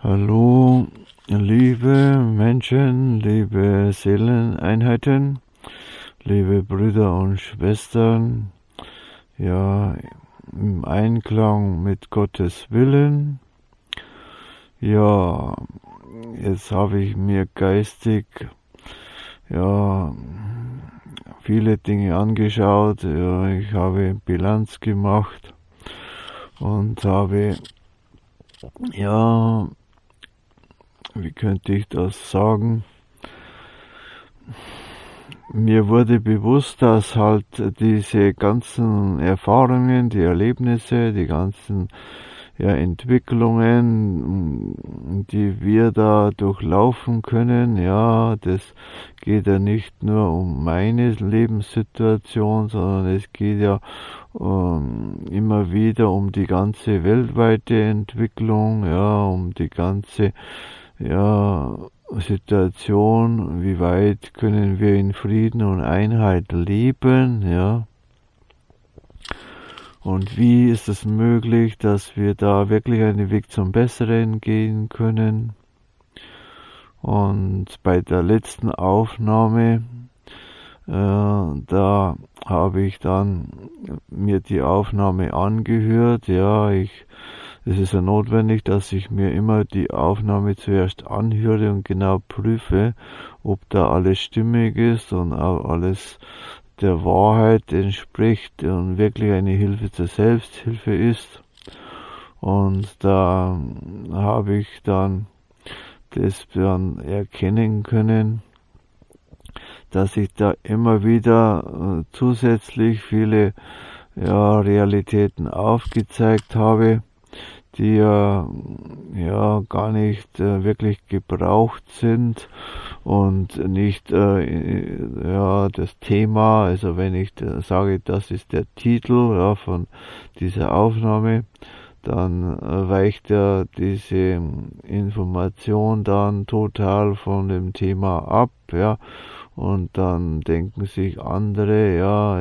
Hallo, liebe Menschen, liebe Seeleneinheiten, liebe Brüder und Schwestern, ja, im Einklang mit Gottes Willen. Ja, jetzt habe ich mir geistig, ja, viele Dinge angeschaut. Ja, ich habe Bilanz gemacht und habe, ja, wie könnte ich das sagen? Mir wurde bewusst, dass halt diese ganzen Erfahrungen, die Erlebnisse, die ganzen Entwicklungen, die wir da durchlaufen können, ja, das geht ja nicht nur um meine Lebenssituation, sondern es geht ja immer wieder um die ganze weltweite Entwicklung, ja, um die ganze Situation, wie weit können wir in Frieden und Einheit leben, ja. Und wie ist es möglich, dass wir da wirklich einen Weg zum Besseren gehen können? Und bei der letzten Aufnahme, da habe ich dann mir die Aufnahme angehört. Ja, es ist ja notwendig, dass ich mir immer die Aufnahme zuerst anhöre und genau prüfe, ob da alles stimmig ist und auch alles der Wahrheit entspricht und wirklich eine Hilfe zur Selbsthilfe ist. Und da habe ich dann das dann erkennen können, dass ich da immer wieder zusätzlich viele Realitäten aufgezeigt habe, die ja gar nicht wirklich gebraucht sind und nicht das Thema, also wenn ich sage, das ist der Titel von dieser Aufnahme, dann weicht ja diese Information dann total von dem Thema ab, ja. Und dann denken sich andere,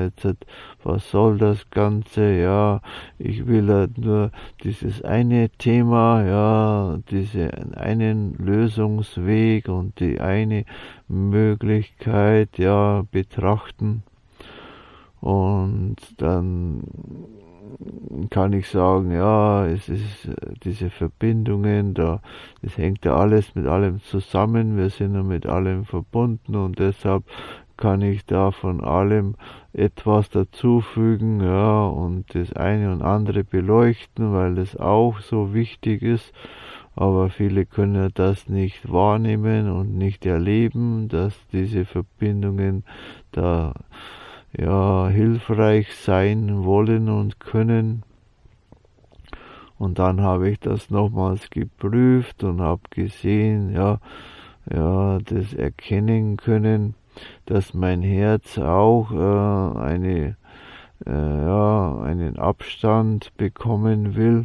was soll das Ganze, ja, ich will ja nur dieses eine Thema, diesen einen Lösungsweg und die eine Möglichkeit, betrachten. Und dann kann ich sagen, es ist diese Verbindungen, das hängt ja alles mit allem zusammen, wir sind ja mit allem verbunden und deshalb kann ich da von allem etwas dazufügen, und das eine und andere beleuchten, weil das auch so wichtig ist, aber viele können ja das nicht wahrnehmen und nicht erleben, dass diese Verbindungen da hilfreich sein wollen und können. Und dann habe ich das nochmals geprüft und habe gesehen, das erkennen können, dass mein Herz auch einen Abstand bekommen will,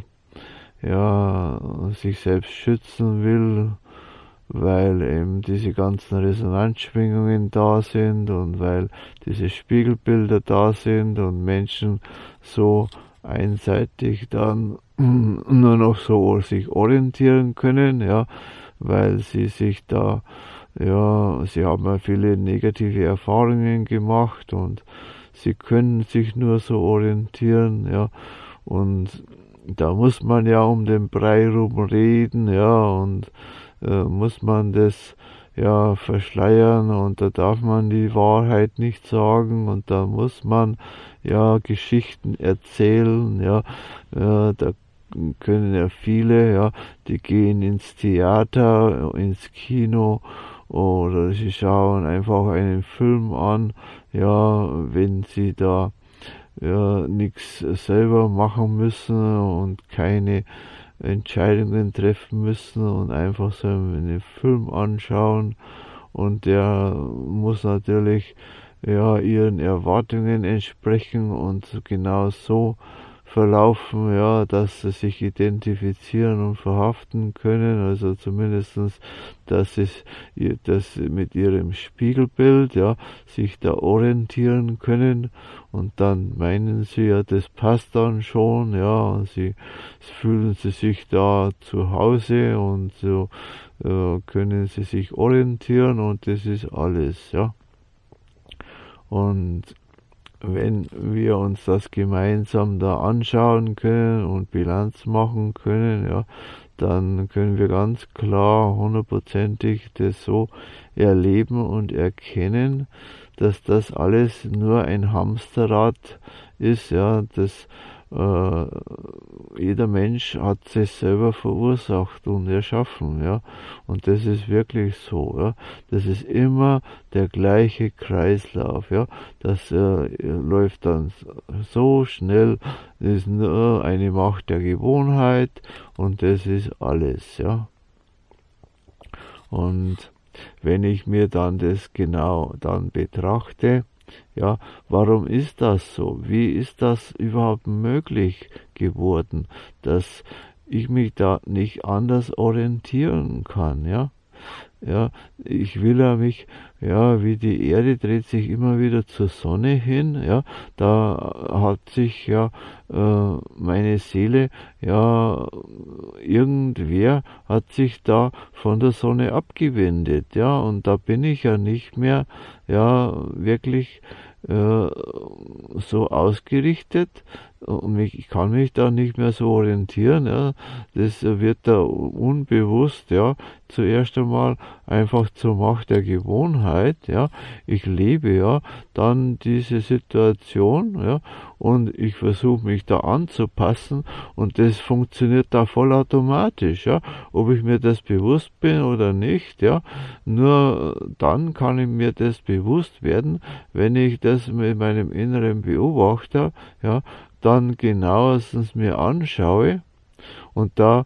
sich selbst schützen will, weil eben diese ganzen Resonanzschwingungen da sind und weil diese Spiegelbilder da sind und Menschen so einseitig dann nur noch so sich orientieren können, weil sie sich da, sie haben ja viele negative Erfahrungen gemacht und sie können sich nur so orientieren, und da muss man ja um den Brei rum reden, und muss man das verschleiern und da darf man die Wahrheit nicht sagen und da muss man Geschichten erzählen, da können ja viele, die gehen ins Theater, ins Kino oder sie schauen einfach einen Film an, wenn sie da nichts selber machen müssen und keine Entscheidungen treffen müssen und einfach so einen Film anschauen und der muss natürlich ihren Erwartungen entsprechen und genau so verlaufen, ja, dass sie sich identifizieren und verhaften können, also zumindestens, dass sie mit ihrem Spiegelbild, ja, sich da orientieren können, und dann meinen sie, ja, das passt dann schon, ja, und fühlen sie sich da zu Hause, und so können sie sich orientieren, und das ist alles, ja. Und wenn wir uns das gemeinsam da anschauen können und Bilanz machen können, ja, dann können wir ganz klar hundertprozentig das so erleben und erkennen, dass das alles nur ein Hamsterrad ist, ja, das jeder Mensch hat sich selber verursacht und erschaffen, ja, und das ist wirklich so, ja, das ist immer der gleiche Kreislauf, ja, das läuft dann so schnell, das ist nur eine Macht der Gewohnheit, und das ist alles, ja. Und wenn ich mir dann das genau dann betrachte, ja, warum ist das so? Wie ist das überhaupt möglich geworden, dass ich mich da nicht anders orientieren kann, ja? Ja, ich will ja mich, ja, wie die Erde dreht sich immer wieder zur Sonne hin, ja, da hat sich ja meine Seele, ja, irgendwer hat sich da von der Sonne abgewendet, ja, und da bin ich ja nicht mehr, ja, wirklich so ausgerichtet, und ich kann mich da nicht mehr so orientieren, ja, das wird da unbewusst, ja, zuerst einmal einfach zur Macht der Gewohnheit, ja, ich lebe ja dann diese Situation, ja, und ich versuche mich da anzupassen, und das funktioniert da vollautomatisch, ja, ob ich mir das bewusst bin oder nicht, ja, nur dann kann ich mir das bewusst werden, wenn ich das mit meinem inneren Beobachter, ja, dann genauestens mir anschaue, und da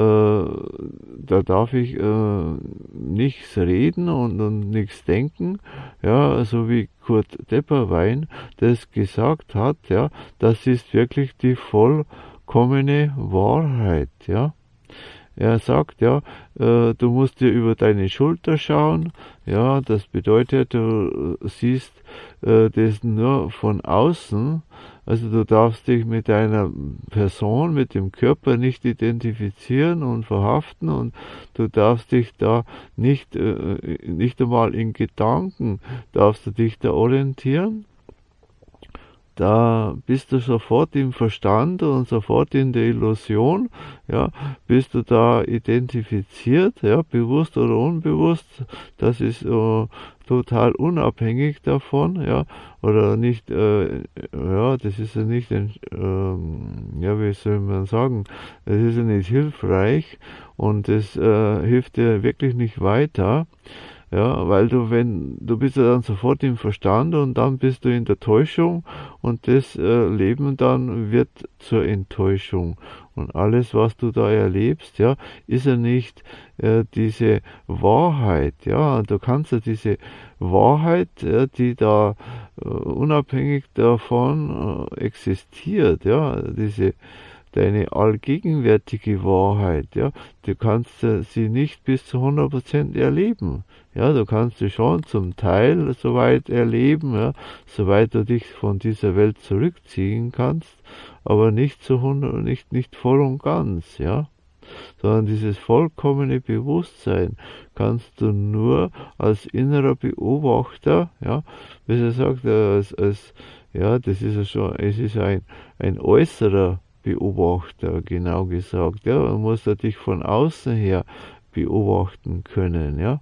darf ich nichts reden und nichts denken, ja, so wie Kurt Depperwein das gesagt hat, ja, das ist wirklich die vollkommene Wahrheit, ja. Er sagt, ja, du musst dir über deine Schulter schauen, ja, das bedeutet, du siehst das nur von außen, also du darfst dich mit deiner Person, mit dem Körper nicht identifizieren und verhaften, und du darfst dich da nicht einmal in Gedanken, darfst du dich da orientieren. Da bist du sofort im Verstand und sofort in der Illusion, ja, bist du da identifiziert, ja, bewusst oder unbewusst, das ist total unabhängig davon, ja, oder nicht, ja, das ist ja nicht, ja, wie soll man sagen, das ist ja nicht hilfreich, und das hilft dir wirklich nicht weiter. Ja, weil du bist ja dann sofort im Verstand, und dann bist du in der Täuschung, und das Leben dann wird zur Enttäuschung. Und alles, was du da erlebst, ja, ist ja nicht diese Wahrheit, ja. Du kannst ja diese Wahrheit, die da unabhängig davon existiert, ja, deine allgegenwärtige Wahrheit, ja, du kannst sie nicht bis zu 100% erleben. Ja, du kannst sie schon zum Teil soweit erleben, ja, soweit du dich von dieser Welt zurückziehen kannst, aber nicht zu 100, nicht voll und ganz, ja. Sondern dieses vollkommene Bewusstsein kannst du nur als innerer Beobachter, ja, wie er sagt, ja, das ist ja schon, es ist ein äußerer Beobachter, genau gesagt, ja, man muss ja dich von außen her beobachten können, ja.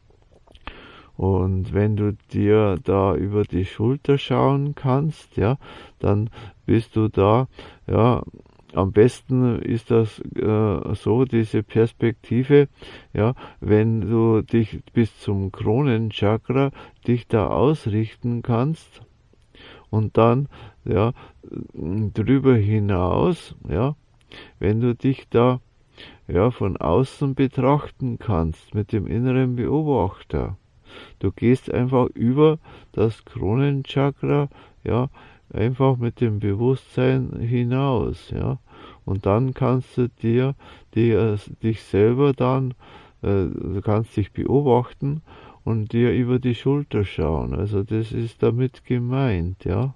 Und wenn du dir da über die Schulter schauen kannst, ja, dann bist du da, ja, am besten ist das so, diese Perspektive, ja, wenn du dich bis zum Kronenchakra dich da ausrichten kannst, und dann, ja, drüber hinaus, ja, wenn du dich da, ja, von außen betrachten kannst mit dem inneren Beobachter. Du gehst einfach über das Kronenchakra, ja, einfach mit dem Bewusstsein hinaus, ja. Und dann kannst du dich selber dann, du kannst dich beobachten und dir über die Schulter schauen. Also das ist damit gemeint, ja.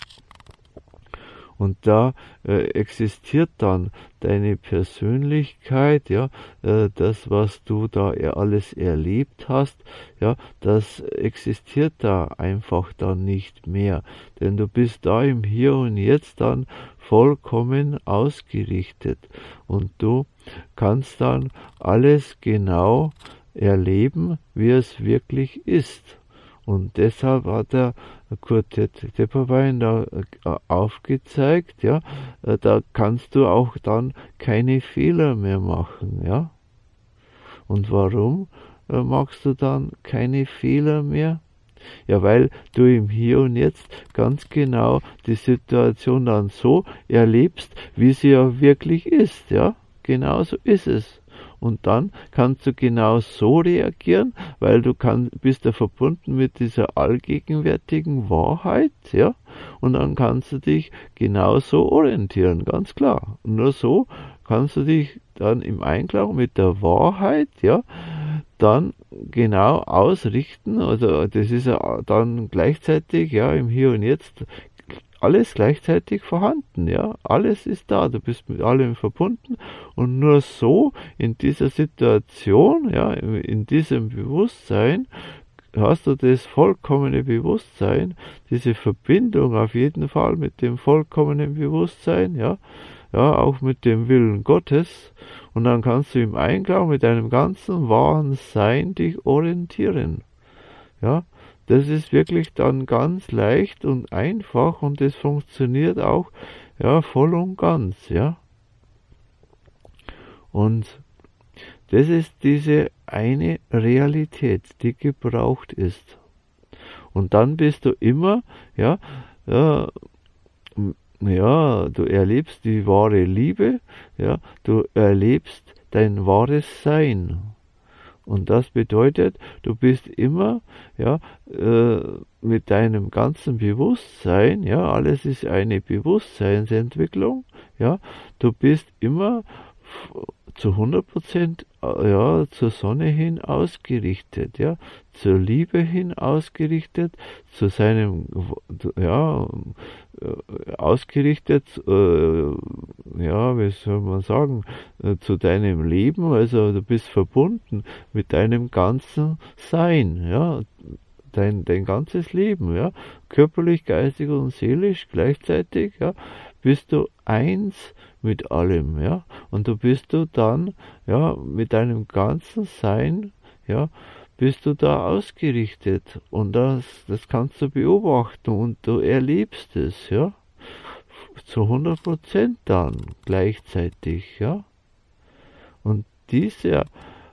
Und da existiert dann deine Persönlichkeit, ja, das, was du da alles erlebt hast, ja, das existiert da einfach dann nicht mehr. Denn du bist da im Hier und Jetzt dann vollkommen ausgerichtet. Und du kannst dann alles genau erleben, wie es wirklich ist. Und deshalb hat der Kurt Tepperwein da aufgezeigt, ja, da kannst du auch dann keine Fehler mehr machen, ja. Und warum machst du dann keine Fehler mehr? Ja, weil du im Hier und Jetzt ganz genau die Situation dann so erlebst, wie sie ja wirklich ist, ja. Genauso ist es. Und dann kannst du genau so reagieren, weil du bist ja verbunden mit dieser allgegenwärtigen Wahrheit, ja, und dann kannst du dich genauso orientieren, ganz klar. Und nur so kannst du dich dann im Einklang mit der Wahrheit, ja, dann genau ausrichten, also das ist ja dann gleichzeitig, ja, im Hier und Jetzt alles gleichzeitig vorhanden, ja, alles ist da, du bist mit allem verbunden und nur so in dieser Situation, ja, in diesem Bewusstsein hast du das vollkommene Bewusstsein, diese Verbindung auf jeden Fall mit dem vollkommenen Bewusstsein, ja, auch mit dem Willen Gottes und dann kannst du im Einklang mit deinem ganzen wahren Sein dich orientieren, ja. Das ist wirklich dann ganz leicht und einfach und das funktioniert auch, ja, voll und ganz, ja. Und das ist diese eine Realität, die gebraucht ist. Und dann bist du immer, ja, du erlebst die wahre Liebe, ja, du erlebst dein wahres Sein. Und das bedeutet, du bist immer, ja, mit deinem ganzen Bewusstsein, ja, alles ist eine Bewusstseinsentwicklung, ja, du bist immer zu 100%, ja, zur Sonne hin ausgerichtet, ja, zur Liebe hin ausgerichtet, zu seinem, ja, ausgerichtet, ja, wie soll man sagen, zu deinem Leben, also du bist verbunden mit deinem ganzen Sein, ja, dein ganzes Leben, ja, körperlich, geistig und seelisch gleichzeitig, ja, bist du eins mit allem, ja, und du bist du dann, ja, mit deinem ganzen Sein, ja, bist du da ausgerichtet und das kannst du beobachten und du erlebst es, ja, zu 100% dann gleichzeitig, ja, und diese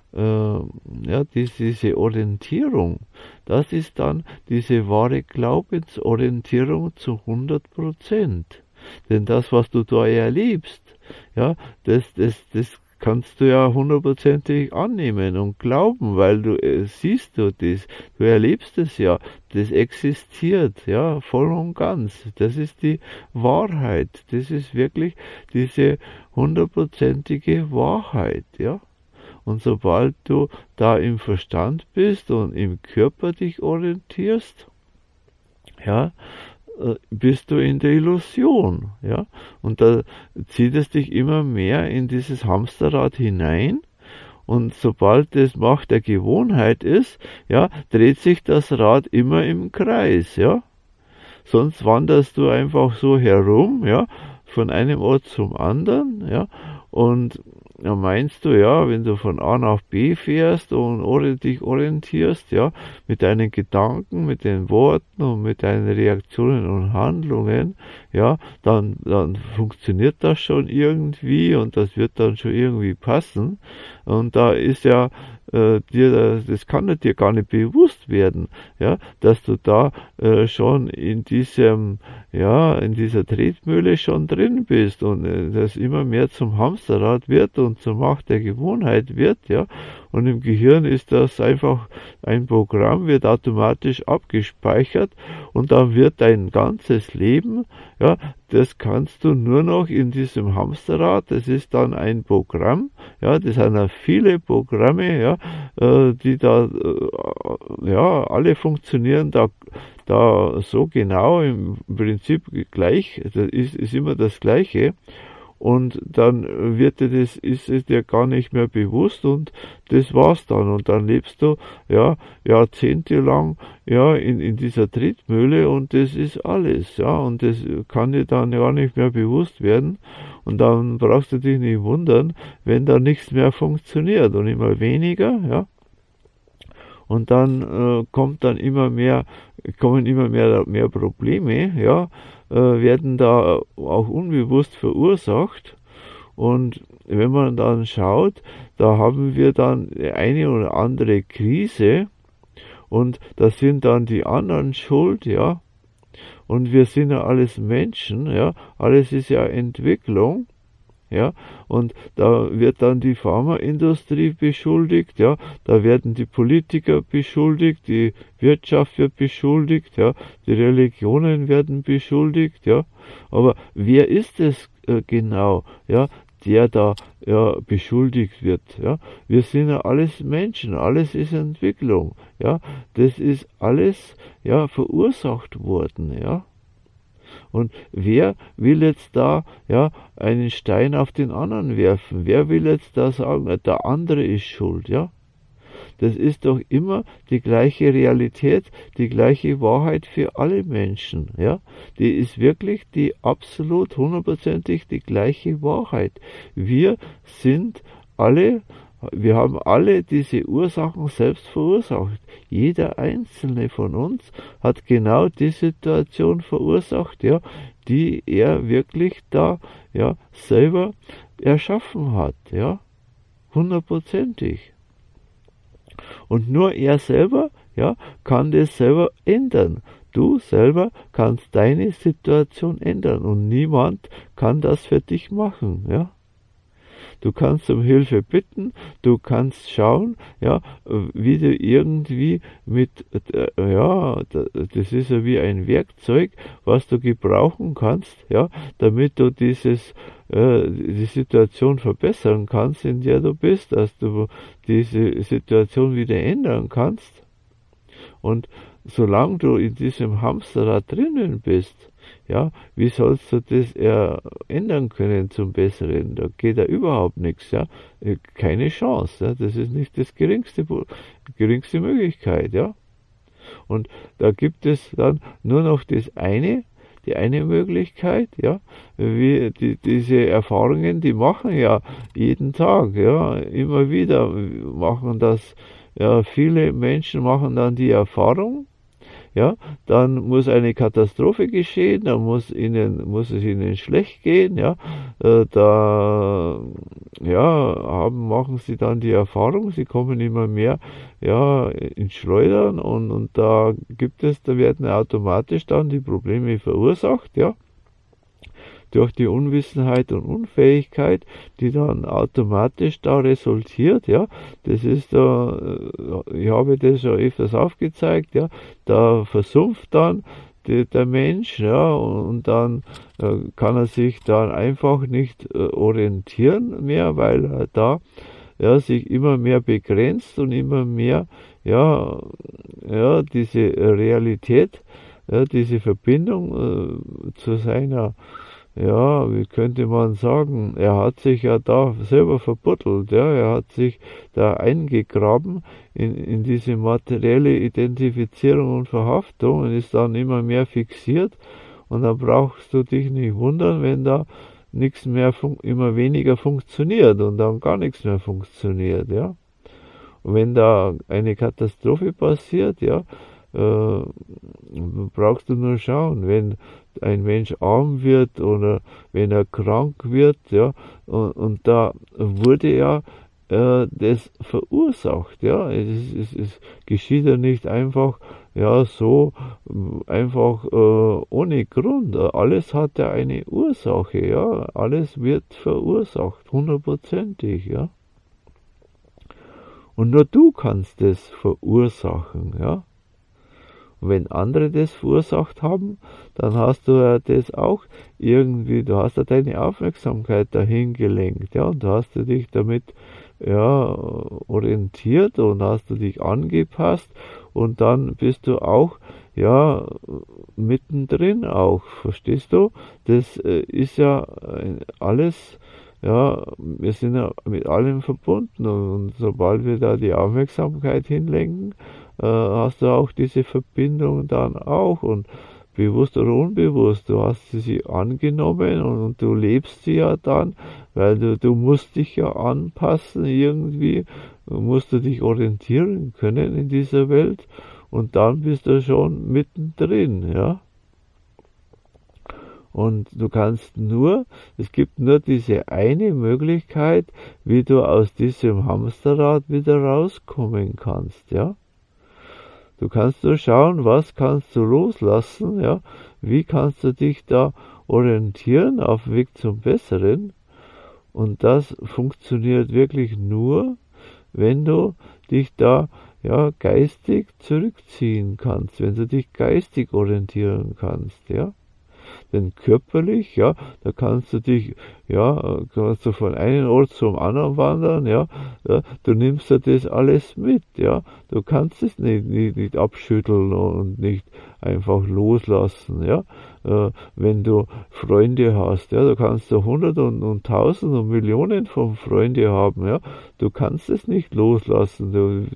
Orientierung, das ist dann diese wahre Glaubensorientierung zu 100%. Denn das, was du da erlebst, ja, das kannst du ja hundertprozentig annehmen und glauben, weil du siehst du das, du erlebst es ja, das existiert, ja, voll und ganz. Das ist die Wahrheit, das ist wirklich diese hundertprozentige Wahrheit, ja. Und sobald du da im Verstand bist und im Körper dich orientierst, ja, bist du in der Illusion, ja, und da zieht es dich immer mehr in dieses Hamsterrad hinein und sobald das Macht der Gewohnheit ist, ja, dreht sich das Rad immer im Kreis, ja, sonst wanderst du einfach so herum, ja, von einem Ort zum anderen, ja, und ja, meinst du, ja, wenn du von A nach B fährst und dich orientierst, ja, mit deinen Gedanken, mit den Worten und mit deinen Reaktionen und Handlungen, ja, dann funktioniert das schon irgendwie und das wird dann schon irgendwie passen. Und da ist ja das kann dir gar nicht bewusst werden, ja, dass du da schon in dieser Tretmühle schon drin bist und das immer mehr zum Hamsterrad wird und zur Macht der Gewohnheit wird, ja, und im Gehirn ist das einfach ein Programm, wird automatisch abgespeichert und dann wird dein ganzes Leben, ja, das kannst du nur noch in diesem Hamsterrad, das ist dann ein Programm, ja, das sind ja viele Programme, ja, die da, ja, alle funktionieren da so genau, im Prinzip gleich, das ist immer das Gleiche. Und dann ist es dir gar nicht mehr bewusst und das war's dann. Und dann lebst du, ja, jahrzehntelang, ja, in dieser Tretmühle und das ist alles, ja. Und das kann dir dann gar nicht mehr bewusst werden. Und dann brauchst du dich nicht wundern, wenn da nichts mehr funktioniert und immer weniger, ja. Und dann kommen immer mehr Probleme, ja, werden da auch unbewusst verursacht. Und wenn man dann schaut, da haben wir dann eine oder andere Krise und da sind dann die anderen schuld, ja. Und wir sind ja alles Menschen, ja. Alles ist ja Entwicklung. Ja, und da wird dann die Pharmaindustrie beschuldigt, ja, da werden die Politiker beschuldigt, die Wirtschaft wird beschuldigt, ja, die Religionen werden beschuldigt, ja, aber wer ist es genau, ja, der da ja beschuldigt wird, ja? Wir sind ja alles Menschen, alles ist Entwicklung, ja, das ist alles ja verursacht worden, ja. Und wer will jetzt da ja einen Stein auf den anderen werfen? Wer will jetzt da sagen, der andere ist schuld, ja? Das ist doch immer die gleiche Realität, die gleiche Wahrheit für alle Menschen, ja? Die ist wirklich die absolut hundertprozentig die gleiche Wahrheit. Wir haben alle diese Ursachen selbst verursacht. Jeder einzelne von uns hat genau die Situation verursacht, ja, die er wirklich da, ja, selber erschaffen hat, ja, hundertprozentig. Und nur er selber, ja, kann das selber ändern. Du selber kannst deine Situation ändern und niemand kann das für dich machen, ja. Du kannst um Hilfe bitten, du kannst schauen, ja, wie du irgendwie das ist ja wie ein Werkzeug, was du gebrauchen kannst, ja, damit du die Situation verbessern kannst, in der du bist, dass du diese Situation wieder ändern kannst. Und solange du in diesem Hamsterrad drinnen bist, ja, wie sollst du das ändern können zum Besseren? Da geht ja überhaupt nichts, ja. Keine Chance, ja. Das ist nicht das geringste Möglichkeit, ja. Und da gibt es dann nur noch die eine Möglichkeit, ja. Diese Erfahrungen, die machen ja jeden Tag, ja, immer wieder machen das, ja, viele Menschen machen dann die Erfahrung, ja, dann muss eine Katastrophe geschehen, dann muss es ihnen schlecht gehen, ja, machen sie dann die Erfahrung, sie kommen immer mehr, ja, ins Schleudern und da werden automatisch dann die Probleme verursacht, ja, durch die Unwissenheit und Unfähigkeit, die dann automatisch da resultiert, ja, das ist ich habe das schon öfters aufgezeigt, ja, da versumpft dann der Mensch, ja, und dann kann er sich dann einfach nicht orientieren mehr, weil er da ja sich immer mehr begrenzt und immer mehr diese Realität, ja, diese Verbindung zu seiner, ja, wie könnte man sagen, er hat sich ja da selber verbuddelt, ja, er hat sich da eingegraben in diese materielle Identifizierung und Verhaftung und ist dann immer mehr fixiert und dann brauchst du dich nicht wundern, wenn da nichts mehr, immer weniger funktioniert und dann gar nichts mehr funktioniert, ja. Und wenn da eine Katastrophe passiert, ja, brauchst du nur schauen, wenn ein Mensch arm wird oder wenn er krank wird, ja, und da wurde ja das verursacht, ja, es geschieht ja nicht einfach, ja, so einfach ohne Grund, alles hat ja eine Ursache, ja, alles wird verursacht, hundertprozentig, ja. Und nur du kannst das verursachen, ja. Und wenn andere das verursacht haben, dann hast du ja das auch irgendwie, du hast ja deine Aufmerksamkeit dahin gelenkt, ja, und du hast du dich damit, ja, orientiert und hast du dich angepasst und dann bist du auch, ja, mittendrin auch, verstehst du? Das ist ja alles, ja, wir sind ja mit allem verbunden und sobald wir da die Aufmerksamkeit hinlenken, hast du auch diese Verbindung dann auch und bewusst oder unbewusst, du hast sie angenommen und du lebst sie ja dann, weil du musst dich ja anpassen irgendwie, musst du dich orientieren können in dieser Welt und dann bist du schon mittendrin, ja. Und du kannst nur, es gibt nur diese eine Möglichkeit, wie du aus diesem Hamsterrad wieder rauskommen kannst, ja. Du kannst nur schauen, was kannst du loslassen, ja, wie kannst du dich da orientieren auf dem Weg zum Besseren. Und das funktioniert wirklich nur, wenn du dich da, ja, geistig zurückziehen kannst, wenn du dich geistig orientieren kannst, ja. Denn körperlich, ja, da kannst du dich, ja, kannst du von einem Ort zum anderen wandern, ja, du nimmst ja das alles mit, ja, du kannst es nicht abschütteln und nicht einfach loslassen, ja, wenn du Freunde hast, ja, du kannst du hundert und tausend und Millionen von Freunde haben, ja, du kannst es nicht loslassen,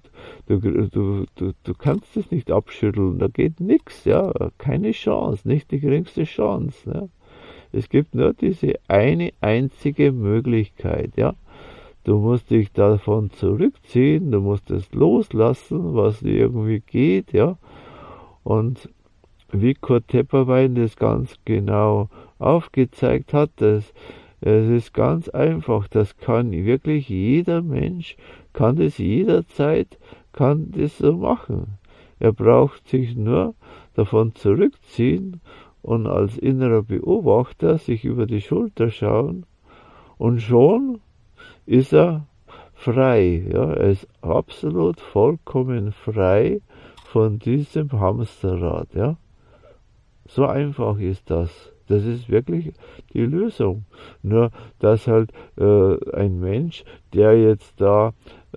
du kannst es nicht abschütteln, da geht nichts, ja, keine Chance, nicht die geringste Chance, ja. Es gibt nur diese eine einzige Möglichkeit, ja. Du musst dich davon zurückziehen, du musst es loslassen, was irgendwie geht, ja. Und wie Kurt Tepperwein das ganz genau aufgezeigt hat, es ist ganz einfach, das kann wirklich jeder Mensch, kann das jederzeit, kann das so machen. Er braucht sich nur davon zurückziehen und als innerer Beobachter sich über die Schulter schauen und schon ist er frei. Ja? Er ist absolut vollkommen frei von diesem Hamsterrad. Ja? So einfach ist das. Das ist wirklich die Lösung. Nur, dass halt ein Mensch, der jetzt da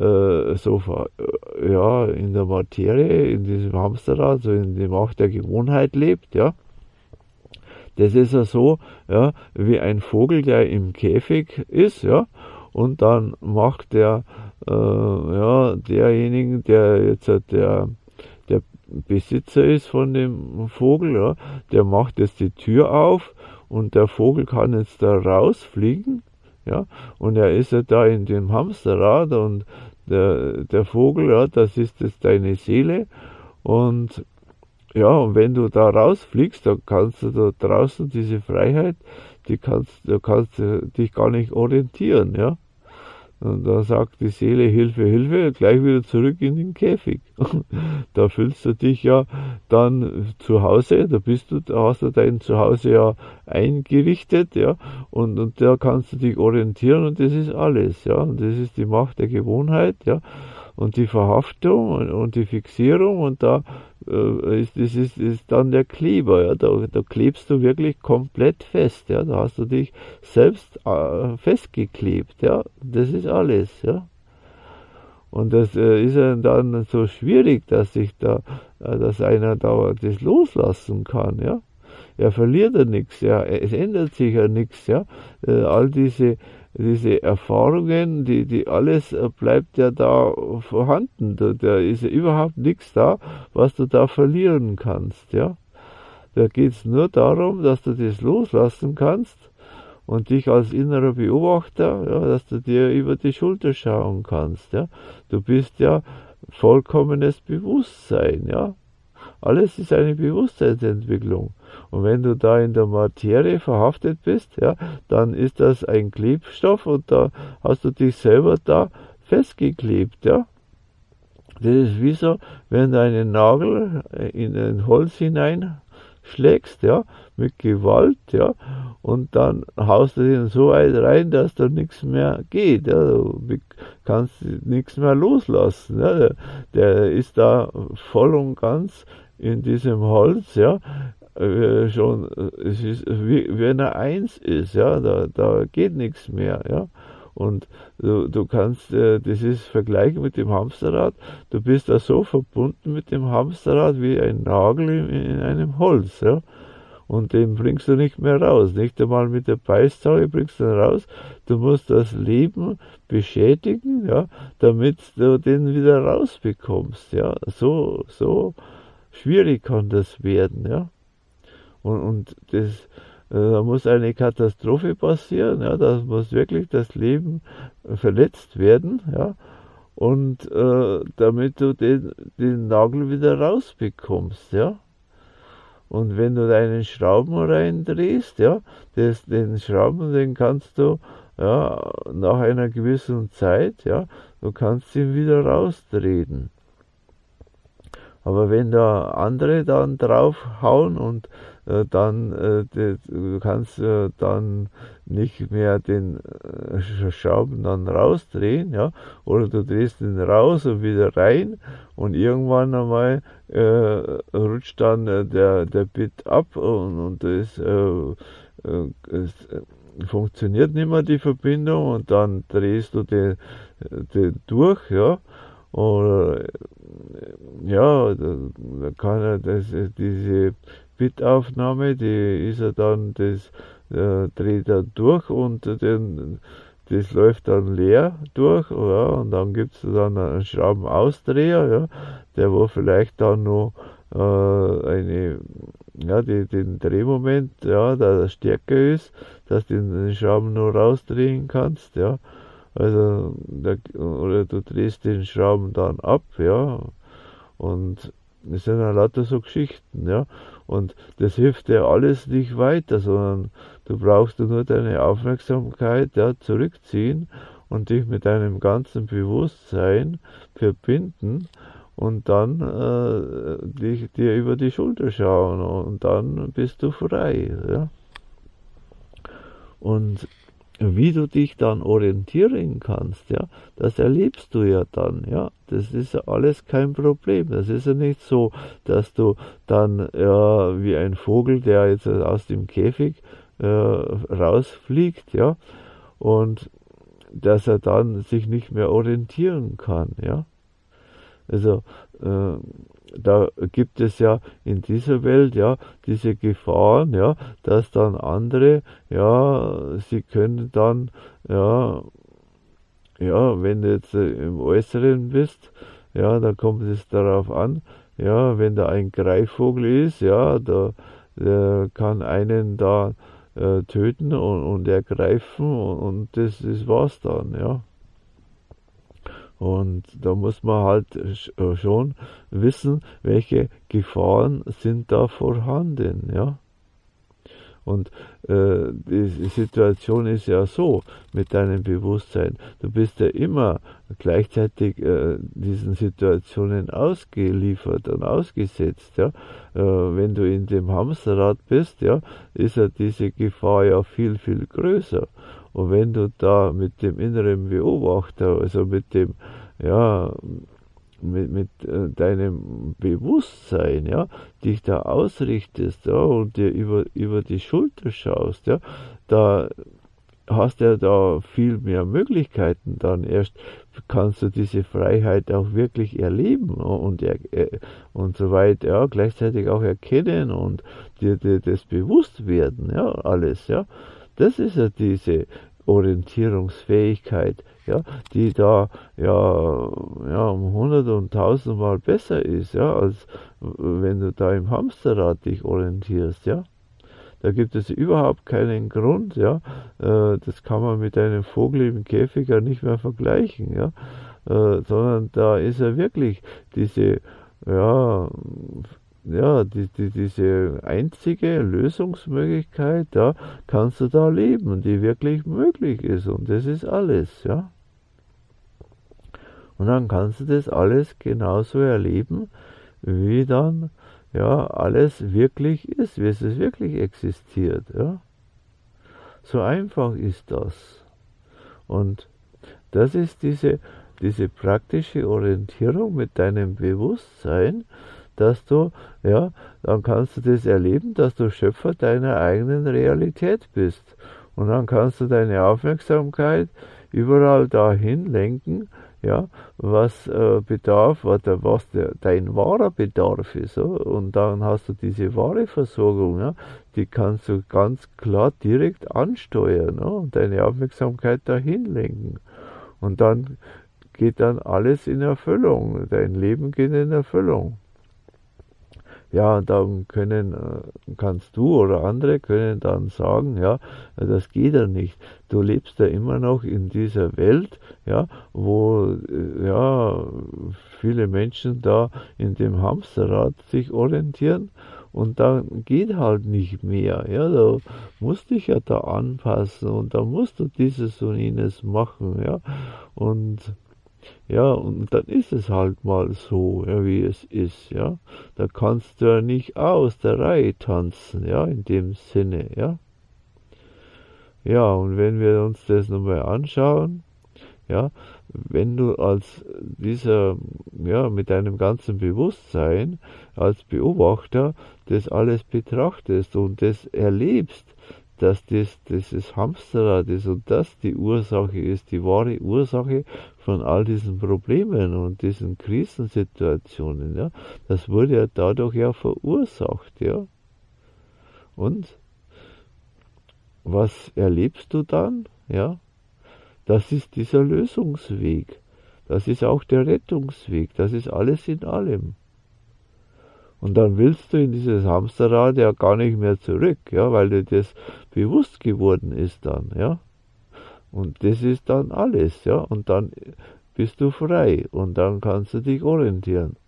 ja, in der Materie, in diesem Hamsterrad, so in der Macht der Gewohnheit lebt, ja, das ist ja so, ja, wie ein Vogel, der im Käfig ist, ja, und dann macht der, ja, derjenigen, der jetzt der Besitzer ist von dem Vogel, ja, der macht jetzt die Tür auf und der Vogel kann jetzt da rausfliegen, ja, und er ist ja da in dem Hamsterrad und der Vogel, ja, das ist jetzt deine Seele und ja, und wenn du da rausfliegst, dann kannst du da draußen diese Freiheit, du kannst dich gar nicht orientieren, ja. Und da sagt die Seele, Hilfe, Hilfe, gleich wieder zurück in den Käfig. Da fühlst du dich ja dann zu Hause, da hast du dein Zuhause ja eingerichtet, ja, und da kannst du dich orientieren und das ist alles, ja, und das ist die Macht der Gewohnheit, ja, und die Verhaftung und die Fixierung und da ist dann der Kleber, ja, da klebst du wirklich komplett fest, ja, da hast du dich selbst festgeklebt, ja, das ist alles, ja. Und das ist ja dann so schwierig, dass einer da das loslassen kann, ja. Er verliert ja nichts, ja, es ändert sich ja nichts, ja. All diese Erfahrungen, die alles bleibt ja da vorhanden. Da ist ja überhaupt nichts da, was du da verlieren kannst, ja. Da geht's nur darum, dass du das loslassen kannst und dich als innerer Beobachter, ja, dass du dir über die Schulter schauen kannst, ja. Du bist ja vollkommenes Bewusstsein, ja. Alles ist eine Bewusstseinsentwicklung. Und wenn du da in der Materie verhaftet bist, ja, dann ist das ein Klebstoff und da hast du dich selber da festgeklebt, ja. Das ist wie so, wenn du einen Nagel in ein Holz hinein schlägst, ja, mit Gewalt, ja, und dann haust du den so weit rein, dass da nichts mehr geht, ja, du kannst nichts mehr loslassen, ja, der ist da voll und ganz in diesem Holz, ja, schon, es ist wie wenn er eins ist, ja, da geht nichts mehr, ja. Und du kannst, das ist vergleichen mit dem Hamsterrad, du bist da so verbunden mit dem Hamsterrad wie ein Nagel in einem Holz, ja. Und den bringst du nicht mehr raus, nicht einmal mit der Beißzange bringst du ihn raus, du musst das Leben beschädigen, ja, damit du den wieder rausbekommst, ja. So schwierig kann das werden, ja. Und das, da muss eine Katastrophe passieren, ja, da muss wirklich das Leben verletzt werden, ja, und damit du den Nagel wieder rausbekommst, ja. Und wenn du deinen Schrauben reindrehst, ja, den Schrauben, den kannst du, ja, nach einer gewissen Zeit, ja, du kannst ihn wieder rausdrehen. Aber wenn da andere dann draufhauen und du kannst dann nicht mehr den Schrauben dann rausdrehen, ja, oder du drehst ihn raus und wieder rein und irgendwann einmal rutscht dann der Bit ab und es funktioniert nicht mehr die Verbindung und dann drehst du den durch, ja, oder ja, da kann er diese Bitaufnahme, die ist er dann, das dreht er durch und das läuft dann leer durch, ja, und dann gibt es dann einen Schraubenausdreher, ja, der wo vielleicht dann noch den Drehmoment, ja, da stärker ist, dass du den Schrauben noch rausdrehen kannst, ja. Also, oder du drehst den Schrauben dann ab, ja, und es sind ja lauter so Geschichten, ja, und das hilft dir alles nicht weiter, sondern du brauchst nur deine Aufmerksamkeit, ja, zurückziehen und dich mit deinem ganzen Bewusstsein verbinden und dann dir über die Schulter schauen und dann bist du frei, ja. Und wie du dich dann orientieren kannst, ja, das erlebst du ja dann, ja. Das ist ja alles kein Problem. Das ist ja nicht so, dass du dann ja wie ein Vogel, der jetzt aus dem Käfig rausfliegt, ja, und dass er dann sich nicht mehr orientieren kann, ja. Also da gibt es ja in dieser Welt ja diese Gefahren, ja, dass dann andere, ja, sie können dann, ja, wenn du jetzt im Äußeren bist, ja, da kommt es darauf an, ja, wenn da ein Greifvogel ist, ja, der kann einen da töten und ergreifen und das war's dann, ja. Und da muss man halt schon wissen, welche Gefahren sind da vorhanden, ja. Und die Situation ist ja so mit deinem Bewusstsein. Du bist ja immer gleichzeitig diesen Situationen ausgeliefert und ausgesetzt. Ja? Wenn du in dem Hamsterrad bist, ja, ist ja diese Gefahr ja viel, viel größer. Und wenn du da mit dem inneren Beobachter, also mit dem, ja, mit deinem Bewusstsein, ja, dich da ausrichtest, ja, und dir über die Schulter schaust, ja, da hast du ja da viel mehr Möglichkeiten, dann erst kannst du diese Freiheit auch wirklich erleben und so weit, ja, gleichzeitig auch erkennen und dir das bewusst werden, ja, alles, ja. Das ist ja diese Orientierungsfähigkeit, ja, die da um 100 und 1000 Mal besser ist, ja, als wenn du da im Hamsterrad dich orientierst, ja. Da gibt es überhaupt keinen Grund, ja. Das kann man mit einem Vogel im Käfig ja nicht mehr vergleichen, ja. Sondern da ist ja wirklich diese, diese einzige Lösungsmöglichkeit, ja, kannst du da leben, die wirklich möglich ist. Und das ist alles, ja. Und dann kannst du das alles genauso erleben, wie dann, ja, alles wirklich ist, wie es wirklich existiert. Ja? So einfach ist das. Und das ist diese praktische Orientierung mit deinem Bewusstsein, dass du, ja, dann kannst du das erleben, dass du Schöpfer deiner eigenen Realität bist. Und dann kannst du deine Aufmerksamkeit überall dahin lenken, ja, was Bedarf oder was dein wahrer Bedarf ist. So. Und dann hast du diese wahre Versorgung, ja, die kannst du ganz klar direkt ansteuern, ja, und deine Aufmerksamkeit dahin lenken. Und dann geht dann alles in Erfüllung. Dein Leben geht in Erfüllung. Ja, und dann kannst du oder andere können dann sagen, ja, das geht ja nicht. Du lebst ja immer noch in dieser Welt, ja, wo ja viele Menschen da in dem Hamsterrad sich orientieren und dann geht halt nicht mehr. Ja, da musst dich ja da anpassen und da musst du dieses und jenes machen, ja, und ja, und dann ist es halt mal so, ja, wie es ist, ja. Da kannst du ja nicht aus der Reihe tanzen, ja, in dem Sinne, ja. Ja, und wenn wir uns das nochmal anschauen, ja, wenn du als dieser, ja, mit deinem ganzen Bewusstsein als Beobachter das alles betrachtest und das erlebst, dass dieses Hamsterrad ist und das die Ursache ist, die wahre Ursache von all diesen Problemen und diesen Krisensituationen, ja, das wurde ja dadurch ja verursacht, ja. Und was erlebst du dann, ja? Das ist dieser Lösungsweg. Das ist auch der Rettungsweg. Das ist alles in allem. Und dann willst du in dieses Hamsterrad ja gar nicht mehr zurück, ja, weil dir das bewusst geworden ist dann, ja. Und das ist dann alles, ja. Und dann bist du frei und dann kannst du dich orientieren.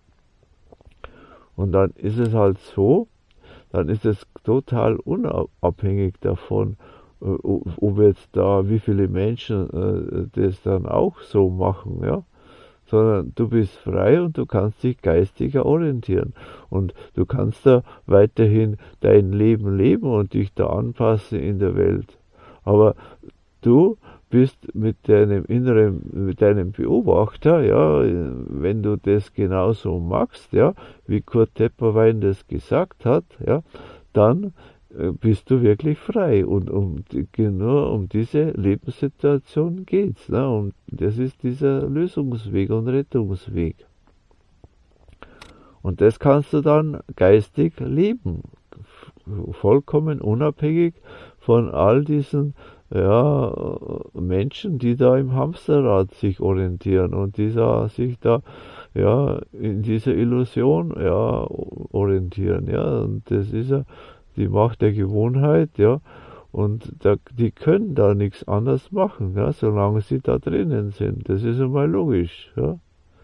Und dann ist es halt so, dann ist es total unabhängig davon, ob jetzt da wie viele Menschen das dann auch so machen, ja, sondern du bist frei und du kannst dich geistiger orientieren und du kannst da weiterhin dein Leben leben und dich da anpassen in der Welt. Aber du bist mit deinem Beobachter, ja, wenn du das genauso machst, ja, wie Kurt Tepperwein das gesagt hat, ja, dann bist du wirklich frei. Und nur um diese Lebenssituation geht's. Ne? Und das ist dieser Lösungsweg und Rettungsweg. Und das kannst du dann geistig leben. Vollkommen unabhängig von all diesen Menschen, die da im Hamsterrad sich orientieren und die sich da in dieser Illusion orientieren. Ja, und das ist ja die Macht der Gewohnheit, ja, und die können da nichts anderes machen, ja, solange sie da drinnen sind. Das ist einmal logisch, ja.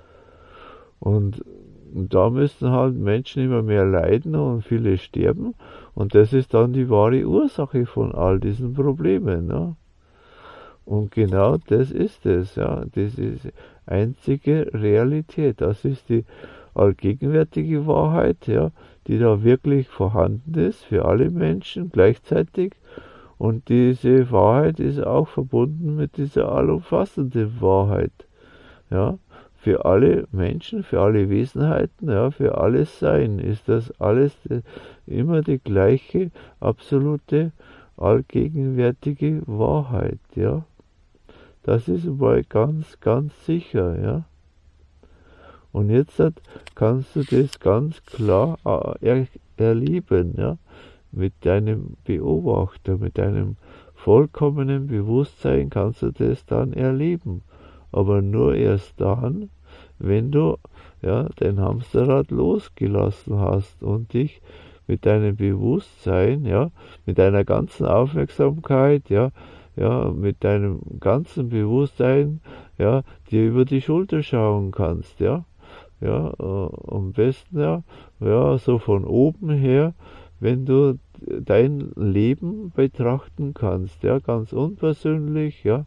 Und da müssen halt Menschen immer mehr leiden und viele sterben. Und das ist dann die wahre Ursache von all diesen Problemen, ja. Und genau das ist es, ja. Das ist einzige Realität. Das ist die allgegenwärtige Wahrheit, ja, die da wirklich vorhanden ist für alle Menschen gleichzeitig. Und diese Wahrheit ist auch verbunden mit dieser allumfassenden Wahrheit, ja. Für alle Menschen, für alle Wesenheiten, ja, für alles Sein ist das alles immer die gleiche, absolute, allgegenwärtige Wahrheit, ja. Das ist mal ganz, ganz sicher, ja. Und jetzt kannst du das ganz klar erleben, ja, mit deinem Beobachter, mit deinem vollkommenen Bewusstsein kannst du das dann erleben. Aber nur erst dann, wenn du dein Hamsterrad losgelassen hast und dich mit deinem Bewusstsein, ja, mit deiner ganzen Aufmerksamkeit, mit deinem ganzen Bewusstsein, ja, dir über die Schulter schauen kannst, ja, am besten, so von oben her, wenn du dein Leben betrachten kannst, ja, ganz unpersönlich, ja,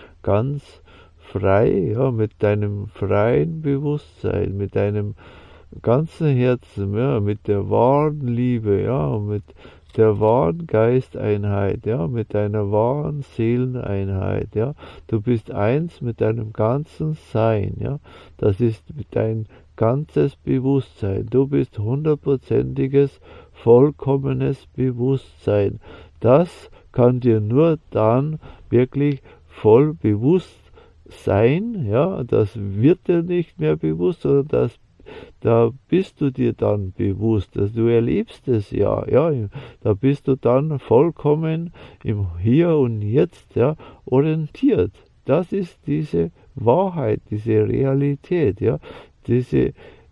ganz frei, ja, mit deinem freien Bewusstsein, mit deinem ganzen Herzen, ja, mit der wahren Liebe, ja, und mit der wahren Geisteinheit, ja, mit deiner wahren Seeleneinheit, ja. Du bist eins mit deinem ganzen Sein, ja. Das ist dein ganzes Bewusstsein. Du bist hundertprozentiges, vollkommenes Bewusstsein. Das kann dir nur dann wirklich voll bewusst sein, ja. Das wird dir nicht mehr bewusst, sondern da bist du dir dann bewusst, also du erlebst es ja, da bist du dann vollkommen im Hier und Jetzt, ja, orientiert. Das ist diese Wahrheit, diese Realität, ja, diese,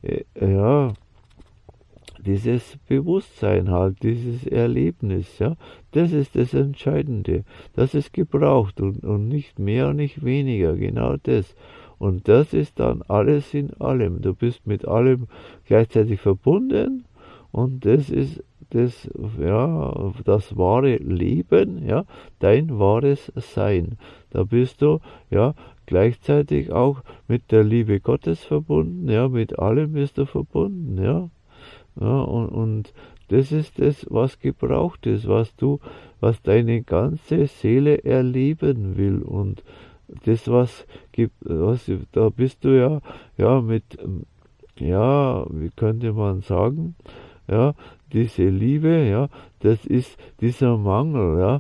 dieses Bewusstsein halt, dieses Erlebnis, ja, das ist das Entscheidende. Das ist gebraucht und nicht mehr, nicht weniger, genau das. Und das ist dann alles in allem. Du bist mit allem gleichzeitig verbunden und das ist das, ja, das wahre Leben, ja, dein wahres Sein. Da bist du, ja, gleichzeitig auch mit der Liebe Gottes verbunden, ja, mit allem bist du verbunden, ja. Ja, und das ist das, was gebraucht ist, was deine ganze Seele erleben will. Und das, da bist du ja, mit, ja, wie könnte man sagen, ja, diese Liebe, ja, das ist dieser Mangel, ja,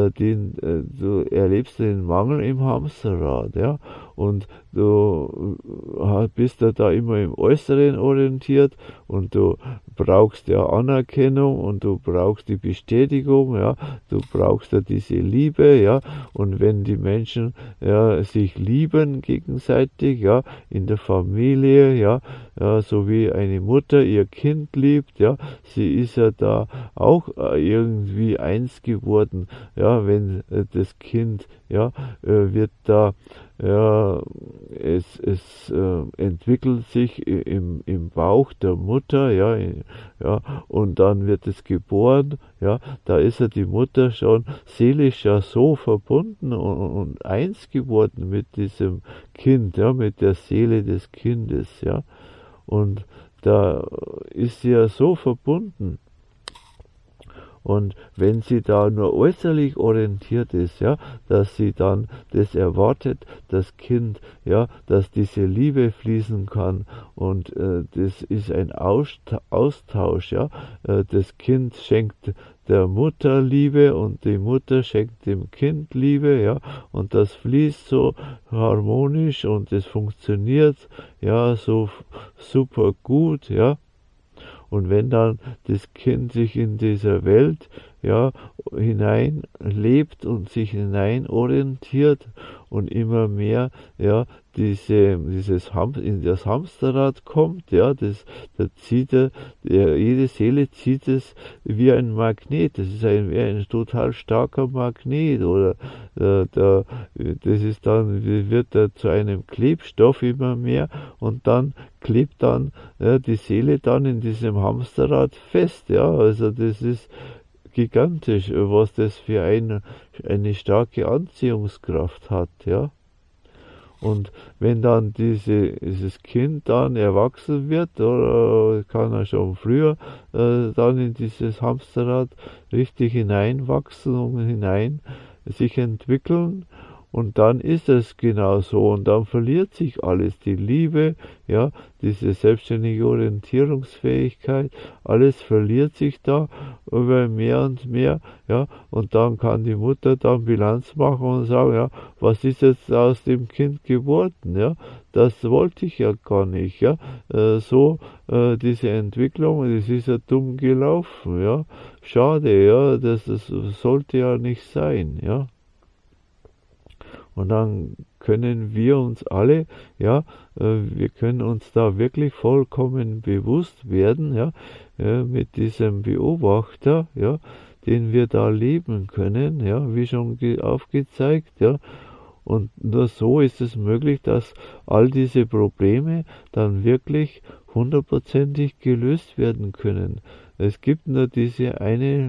du erlebst den Mangel im Hamsterrad, ja, und du bist da immer im Äußeren orientiert und du brauchst ja Anerkennung und du brauchst die Bestätigung, ja, du brauchst ja diese Liebe, ja, und wenn die Menschen ja sich lieben gegenseitig, ja, in der Familie, ja, so wie eine Mutter ihr Kind liebt, ja, sie ist ja da auch irgendwie eins geworden, ja, wenn das Kind, ja, wird da, ja, es entwickelt sich im Bauch der Mutter, ja, und dann wird es geboren, ja, da ist ja die Mutter schon seelisch ja so verbunden und eins geworden mit diesem Kind, ja, mit der Seele des Kindes, ja, und da ist sie ja so verbunden. Und wenn sie da nur äußerlich orientiert ist, ja, dass sie dann das erwartet, das Kind, ja, dass diese Liebe fließen kann und das ist ein Austausch, ja, das Kind schenkt der Mutter Liebe und die Mutter schenkt dem Kind Liebe, ja, und das fließt so harmonisch und es funktioniert, ja, so super gut, ja. Und wenn dann das Kind sich in dieser Welt, ja, hinein lebt und sich hinein orientiert und immer mehr, ja, in das Hamsterrad kommt, ja, da zieht jede Seele zieht es wie ein Magnet. Das ist ein total starker Magnet, oder das ist dann, wird zu einem Klebstoff immer mehr und dann klebt dann die Seele dann in diesem Hamsterrad fest, ja, also das ist gigantisch, was das für eine starke Anziehungskraft hat, ja. Und wenn dann dieses Kind dann erwachsen wird, oder kann er schon früher dann in dieses Hamsterrad richtig hineinwachsen und hinein sich entwickeln, und dann ist es genau so und dann verliert sich alles, die Liebe, ja, diese selbstständige Orientierungsfähigkeit, alles verliert sich da über mehr und mehr, ja, und dann kann die Mutter dann Bilanz machen und sagen, ja, was ist jetzt aus dem Kind geworden, ja, das wollte ich ja gar nicht, ja, diese Entwicklung, das ist ja dumm gelaufen, ja, schade, ja, das sollte ja nicht sein, ja. Und dann können wir uns alle, ja, wir können uns da wirklich vollkommen bewusst werden, ja, mit diesem Beobachter, ja, den wir da leben können, ja, wie schon aufgezeigt, ja. Und nur so ist es möglich, dass all diese Probleme dann wirklich hundertprozentig gelöst werden können. Es gibt nur diese eine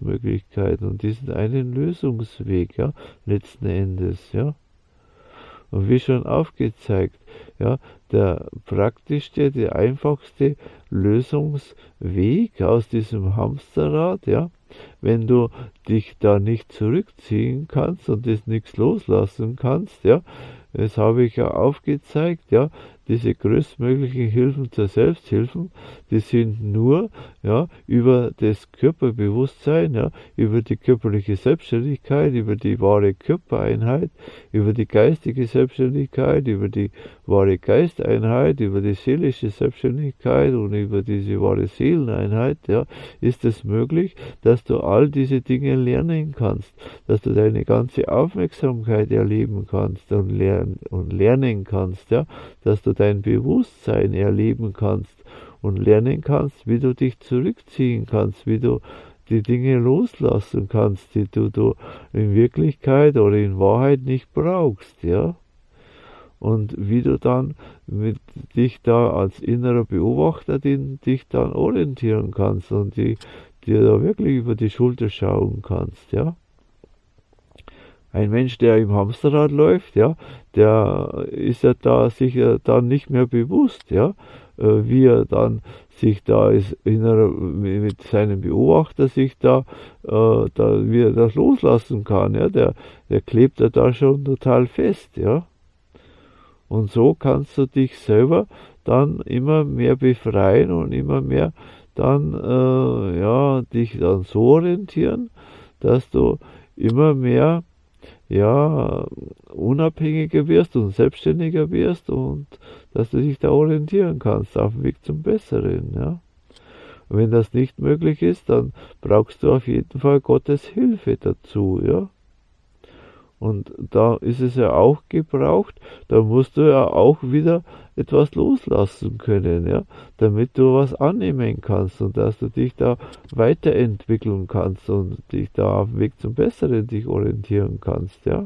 Lösungsmöglichkeit und diesen einen Lösungsweg, ja, letzten Endes, ja. Und wie schon aufgezeigt, ja, der praktischste, der einfachste Lösungsweg aus diesem Hamsterrad, ja, wenn du dich da nicht zurückziehen kannst und das nichts loslassen kannst, ja, das habe ich ja aufgezeigt, ja, diese größtmöglichen Hilfen zur Selbsthilfe, die sind nur, ja, über das Körperbewusstsein, ja, über die körperliche Selbstständigkeit, über die wahre Körpereinheit, über die geistige Selbstständigkeit, über die wahre Geisteinheit, über die seelische Selbstständigkeit und über diese wahre Seeleneinheit, ja, ist es möglich, dass du all diese Dinge lernen kannst, dass du deine ganze Aufmerksamkeit erleben kannst und lernen kannst, ja, dass du dein Bewusstsein erleben kannst und lernen kannst, wie du dich zurückziehen kannst, wie du die Dinge loslassen kannst, die du in Wirklichkeit oder in Wahrheit nicht brauchst, ja. Und wie du dann mit dich da als innerer Beobachter dich dann orientieren kannst und dir da wirklich über die Schulter schauen kannst, ja. Ein Mensch, der im Hamsterrad läuft, ja, der ist ja da sicher dann nicht mehr bewusst, ja, wie er dann sich da ist, mit seinem Beobachter sich wie er das loslassen kann, ja, der klebt ja da schon total fest, ja. Und so kannst du dich selber dann immer mehr befreien und immer mehr dann, ja, dich dann so orientieren, dass du immer mehr, ja, unabhängiger wirst und selbstständiger wirst und dass du dich da orientieren kannst auf dem Weg zum Besseren, ja. Und wenn das nicht möglich ist, dann brauchst du auf jeden Fall Gottes Hilfe dazu, ja. Und da ist es ja auch gebraucht, da musst du ja auch wieder etwas loslassen können, ja, damit du was annehmen kannst und dass du dich da weiterentwickeln kannst und dich da auf dem Weg zum Besseren dich orientieren kannst, ja.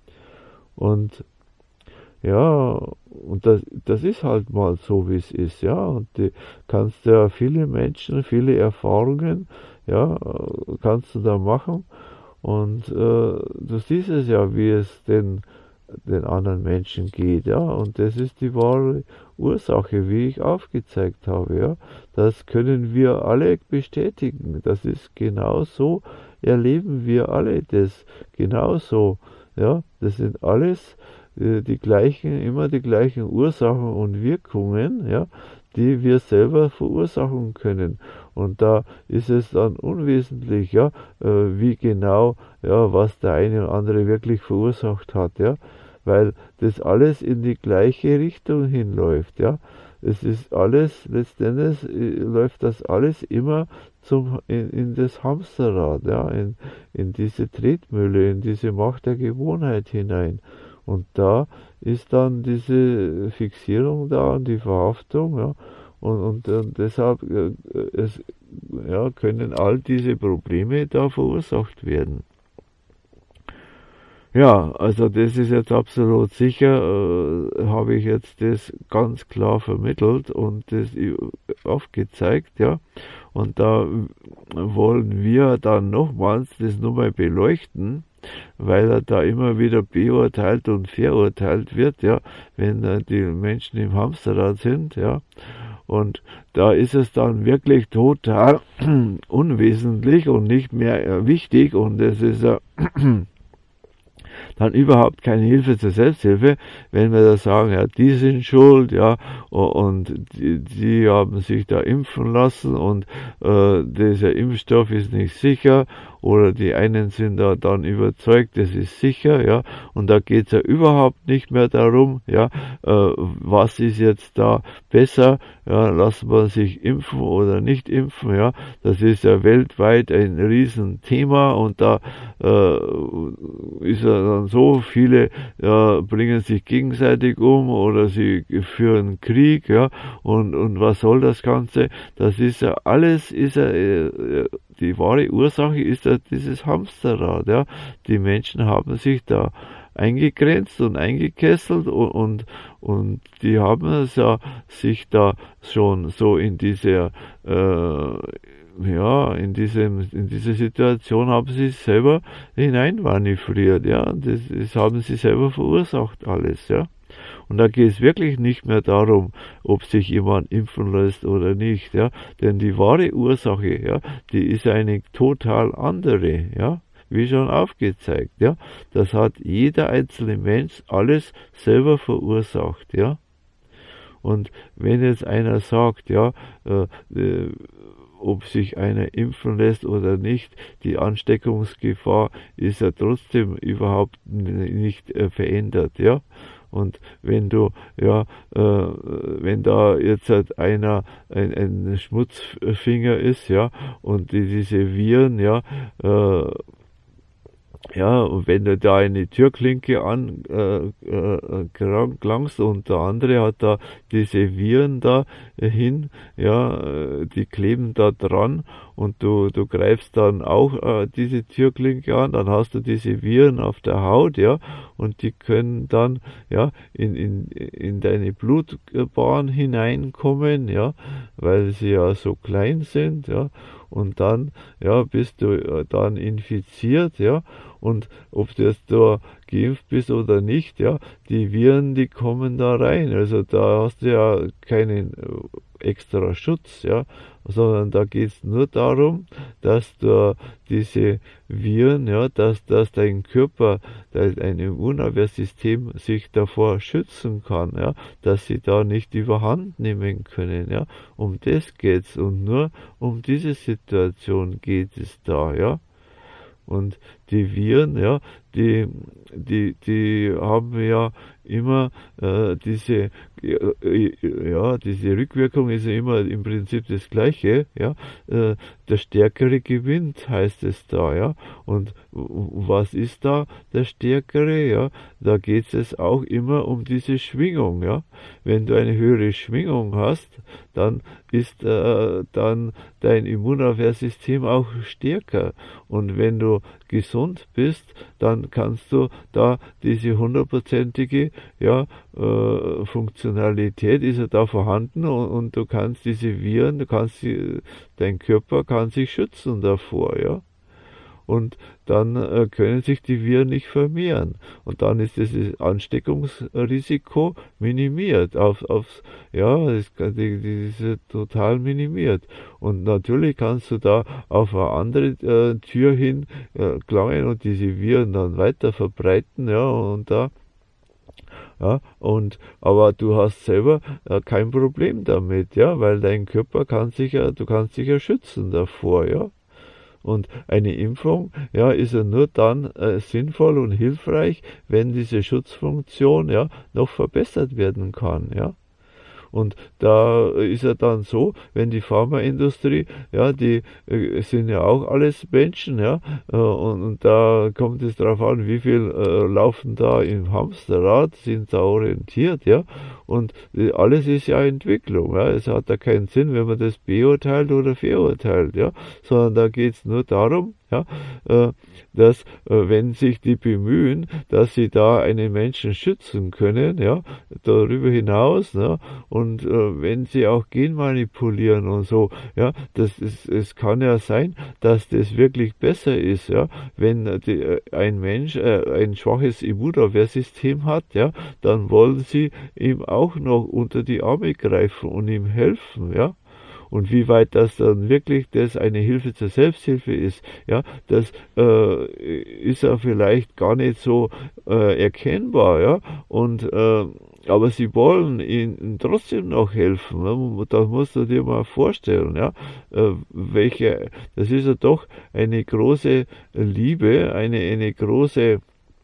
Und ja, und das ist halt mal so, wie es ist, ja, und du kannst ja viele Menschen, viele Erfahrungen, ja, kannst du da machen. Und du siehst es ja, wie es den anderen Menschen geht, ja, und das ist die wahre Ursache, wie ich aufgezeigt habe, ja. Das können wir alle bestätigen. Das ist genauso, erleben wir alle das genauso, ja. Das sind alles immer die gleichen Ursachen und Wirkungen, ja, die wir selber verursachen können. Und da ist es dann unwesentlich, ja, wie genau, ja, was der eine oder andere wirklich verursacht hat, ja, weil das alles in die gleiche Richtung hinläuft, ja. Es ist alles, letztendlich läuft das alles immer in das Hamsterrad, ja, in diese Tretmühle, in diese Macht der Gewohnheit hinein. Und da ist dann diese Fixierung da und die Verhaftung, ja, und deshalb können all diese Probleme da verursacht werden. Ja, also das ist jetzt absolut sicher, habe ich jetzt das ganz klar vermittelt und das aufgezeigt, ja. Und da wollen wir dann nochmals das nochmal beleuchten, weil er da immer wieder beurteilt und verurteilt wird, ja, wenn die Menschen im Hamsterrad sind, ja. Und da ist es dann wirklich total unwesentlich und nicht mehr wichtig und es ist dann überhaupt keine Hilfe zur Selbsthilfe, wenn wir da sagen, ja, die sind schuld, ja, und die haben sich da impfen lassen und dieser Impfstoff ist nicht sicher oder die einen sind da dann überzeugt, das ist sicher, ja, und da geht's ja überhaupt nicht mehr darum, ja, was ist jetzt da besser, ja, lassen wir sich impfen oder nicht impfen, ja, das ist ja weltweit ein Riesenthema und da ist ja dann so, viele bringen sich gegenseitig um oder sie führen Krieg, ja, und was soll das Ganze? Das ist ja alles, die wahre Ursache ist ja dieses Hamsterrad, ja. Die Menschen haben sich da eingegrenzt und eingekesselt und die haben es ja sich da schon so in dieser ja, in diese Situation haben sie selber hineinmanövriert, ja, das haben sie selber verursacht alles, ja. Und da geht es wirklich nicht mehr darum, ob sich jemand impfen lässt oder nicht, ja, denn die wahre Ursache, ja, die ist eine total andere, ja, wie schon aufgezeigt, ja. Das hat jeder einzelne Mensch alles selber verursacht, ja. Und wenn jetzt einer sagt, ja, ob sich einer impfen lässt oder nicht, die Ansteckungsgefahr ist ja trotzdem überhaupt nicht verändert, ja. Und wenn du, ja, wenn da jetzt halt einer ein Schmutzfinger ist, ja, und diese Viren, ja, ja, und wenn du da eine Türklinke gelangst und der andere hat da diese Viren da hin, ja, die kleben da dran und du greifst dann auch diese Türklinke an, dann hast du diese Viren auf der Haut, ja, und die können dann, ja, in deine Blutbahn hineinkommen, ja, weil sie ja so klein sind, ja, und dann, ja, bist du dann infiziert, ja, und ob du jetzt da geimpft bist oder nicht, ja, die Viren, die kommen da rein, also da hast du ja keinen extra Schutz, ja, sondern da geht es nur darum, dass du diese Viren, ja, dass dein Körper, dein Immunabwehrsystem sich davor schützen kann, ja, dass sie da nicht überhand nehmen können, ja, um das geht's und nur um diese Situation geht es da, ja. Und die Viren, ja, die haben ja immer diese Rückwirkung ist ja immer im Prinzip das Gleiche, ja. Der Stärkere gewinnt, heißt es da, ja. Und was ist da der Stärkere, ja? Da geht es auch immer um diese Schwingung, ja. Wenn du eine höhere Schwingung hast, dann ist dann dein Immunabwehrsystem auch stärker. Und wenn du gesund bist, dann kannst du da diese 100%ige, ja, Funktionalität ist ja da vorhanden und du kannst diese Viren, dein Körper kann sich schützen davor, ja. Und dann können sich die Viren nicht vermehren. Und dann ist das Ansteckungsrisiko minimiert. Das ist total minimiert. Und natürlich kannst du da auf eine andere Tür hin gelangen und diese Viren dann weiter verbreiten, ja, und da. Ja, aber du hast selber kein Problem damit, ja, weil dein Körper du kannst dich ja schützen davor, ja. Und eine Impfung, ja, ist ja nur dann sinnvoll und hilfreich, wenn diese Schutzfunktion, ja, noch verbessert werden kann, ja. Und da ist ja dann so, wenn die Pharmaindustrie, ja, die sind ja auch alles Menschen, ja, und da kommt es darauf an, wie viel laufen da im Hamsterrad, sind da orientiert, ja, und alles ist ja Entwicklung, ja, es hat da keinen Sinn, wenn man das beurteilt oder verurteilt, ja, sondern da geht es nur darum, ja, dass wenn sich die bemühen, dass sie da einen Menschen schützen können, ja, darüber hinaus, ne, und wenn sie auch genmanipulieren und so, ja, es kann ja sein, dass das wirklich besser ist, ja, wenn ein Mensch ein schwaches Immunabwehrsystem hat, ja, dann wollen sie ihm auch noch unter die Arme greifen und ihm helfen, ja. Und wie weit das dann wirklich eine Hilfe zur Selbsthilfe ist, ja, das ist ja vielleicht gar nicht so erkennbar, ja, und aber sie wollen ihnen trotzdem noch helfen. Ne? Das musst du dir mal vorstellen, ja, das ist ja doch eine große Liebe, eine große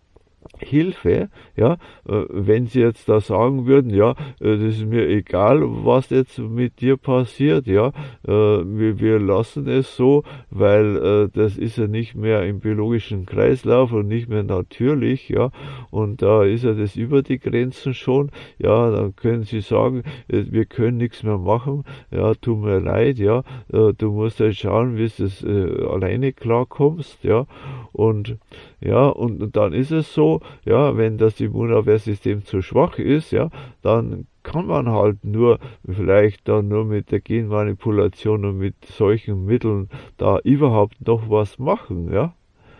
Hilfe, ja, wenn sie jetzt da sagen würden, ja, das ist mir egal, was jetzt mit dir passiert, ja, wir lassen es so, weil das ist ja nicht mehr im biologischen Kreislauf und nicht mehr natürlich, ja, und da ist ja das über die Grenzen schon, ja, dann können sie sagen, wir können nichts mehr machen, ja, tut mir leid, ja, du musst halt schauen, wie du alleine klarkommst, ja, und dann ist es so, ja, wenn das Immunabwehrsystem zu schwach ist, ja, dann kann man halt nur, vielleicht dann nur mit der Genmanipulation und mit solchen Mitteln da überhaupt noch was machen, ja.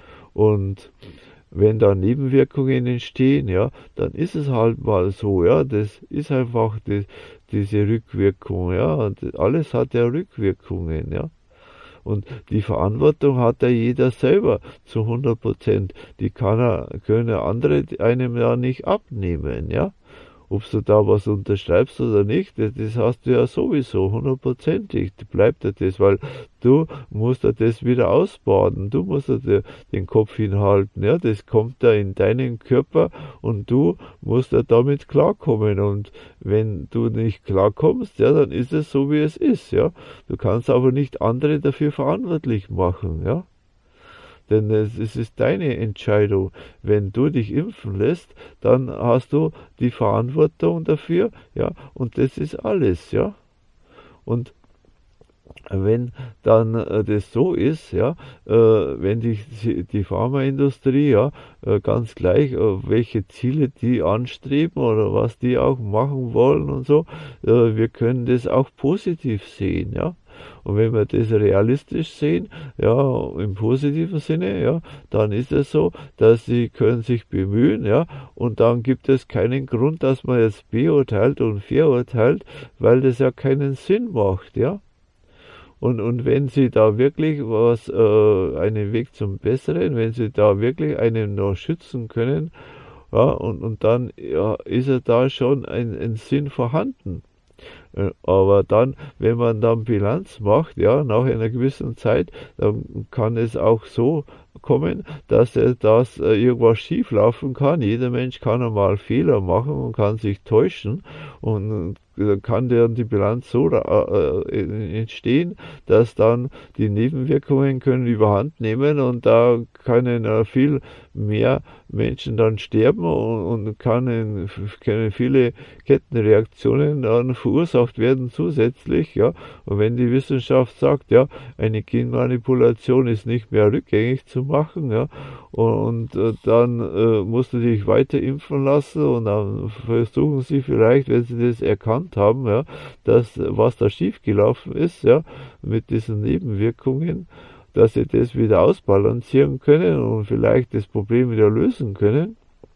Und wenn da Nebenwirkungen entstehen, ja, dann ist es halt mal so, ja, das ist einfach diese Rückwirkung, ja, und alles hat ja Rückwirkungen, ja. Und die Verantwortung hat ja jeder selber zu 100%. Die können andere einem ja nicht abnehmen, ja. Ob du da was unterschreibst oder nicht, das hast du ja sowieso 100%ig. Bleibt ja das, weil du musst ja das wieder ausbaden. Du musst ja den Kopf hinhalten. Ja, das kommt da in deinen Körper und du musst ja damit klarkommen. Und wenn du nicht klarkommst, ja, dann ist es so, wie es ist. Ja, du kannst aber nicht andere dafür verantwortlich machen. Ja. Denn es ist deine Entscheidung. Wenn du dich impfen lässt, dann hast du die Verantwortung dafür, ja, und das ist alles, ja. Und wenn dann das so ist, ja, wenn die Pharmaindustrie, ja, ganz gleich, welche Ziele die anstreben oder was die auch machen wollen und so, wir können das auch positiv sehen, ja. Und wenn wir das realistisch sehen, ja, im positiven Sinne, ja, dann ist es so, dass sie können sich bemühen, ja, und dann gibt es keinen Grund, dass man jetzt beurteilt und verurteilt, weil das ja keinen Sinn macht, ja. Und wenn sie da wirklich einen Weg zum Besseren, wenn sie da wirklich einen noch schützen können, ja, und dann ja, ist ja da schon ein Sinn vorhanden. Aber dann, wenn man dann Bilanz macht, ja, nach einer gewissen Zeit, dann kann es auch so kommen, dass irgendwas schief laufen kann. Jeder Mensch kann einmal Fehler machen und kann sich täuschen und kann dann die Bilanz so entstehen, dass dann die Nebenwirkungen können überhand nehmen und da können viel mehr Menschen dann sterben und können viele Kettenreaktionen dann verursacht werden zusätzlich, ja. Und wenn die Wissenschaft sagt, ja, eine Genmanipulation ist nicht mehr rückgängig zu machen, ja, und dann musst du dich weiter impfen lassen und dann versuchen sie vielleicht, wenn sie das erkannt haben, ja, dass was da schiefgelaufen ist, ja, mit diesen Nebenwirkungen, dass sie das wieder ausbalancieren können und vielleicht das Problem wieder lösen können.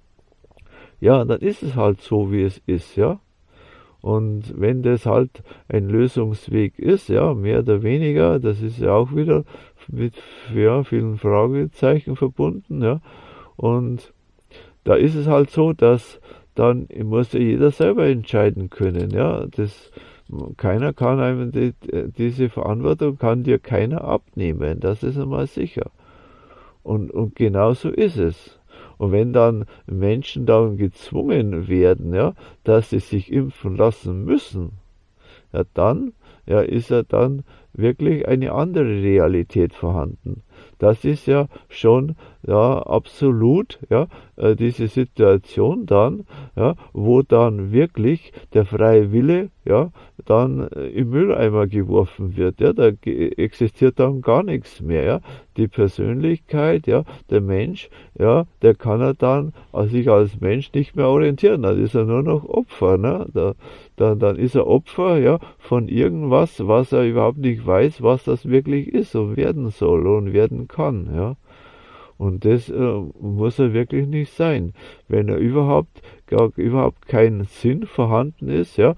Ja, dann ist es halt so, wie es ist, ja. Und wenn das halt ein Lösungsweg ist, ja, mehr oder weniger, das ist ja auch wieder mit vielen Fragezeichen verbunden, ja. Und da ist es halt so, dass dann muss ja jeder selber entscheiden können, ja. Keiner kann einem diese Verantwortung kann dir keiner abnehmen, das ist einmal sicher. Und genau so ist es. Und wenn dann Menschen dann gezwungen werden, ja, dass sie sich impfen lassen müssen, ja, dann ja, ist ja dann wirklich eine andere Realität vorhanden. Das ist ja schon ja absolut ja diese Situation dann ja, wo dann wirklich der freie Wille ja dann im Mülleimer geworfen wird. Ja, da existiert dann gar nichts mehr. Ja, die Persönlichkeit, ja, der Mensch, ja, der kann er dann sich als Mensch nicht mehr orientieren. Dann ist er nur noch Opfer. Ne? Dann ist er Opfer ja von irgendwas, was er überhaupt nicht weiß, was das wirklich ist und werden soll und werden kann. Ja. Und das muss er wirklich nicht sein. Wenn er überhaupt kein Sinn vorhanden ist, ja,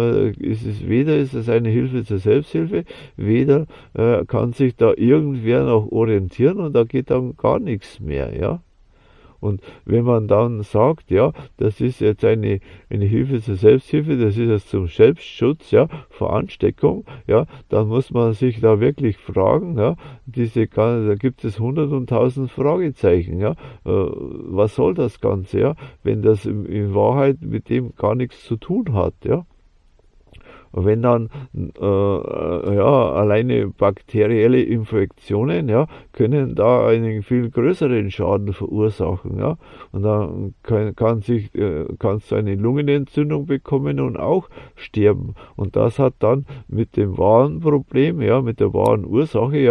ist es eine Hilfe zur Selbsthilfe, weder kann sich da irgendwer noch orientieren und da geht dann gar nichts mehr, ja. Und wenn man dann sagt, ja, das ist jetzt eine Hilfe zur Selbsthilfe, das ist jetzt zum Selbstschutz, ja, vor Ansteckung, ja, dann muss man sich da wirklich fragen, ja, da gibt es 100 und 1000 Fragezeichen, ja, was soll das Ganze, ja, wenn das in Wahrheit mit dem gar nichts zu tun hat, ja. Und wenn dann ja, alleine bakterielle Infektionen ja, können da einen viel größeren Schaden verursachen. Ja? Und dann kannst du eine Lungenentzündung bekommen und auch sterben. Und das hat dann mit dem wahren Problem, ja, mit der wahren Ursache ja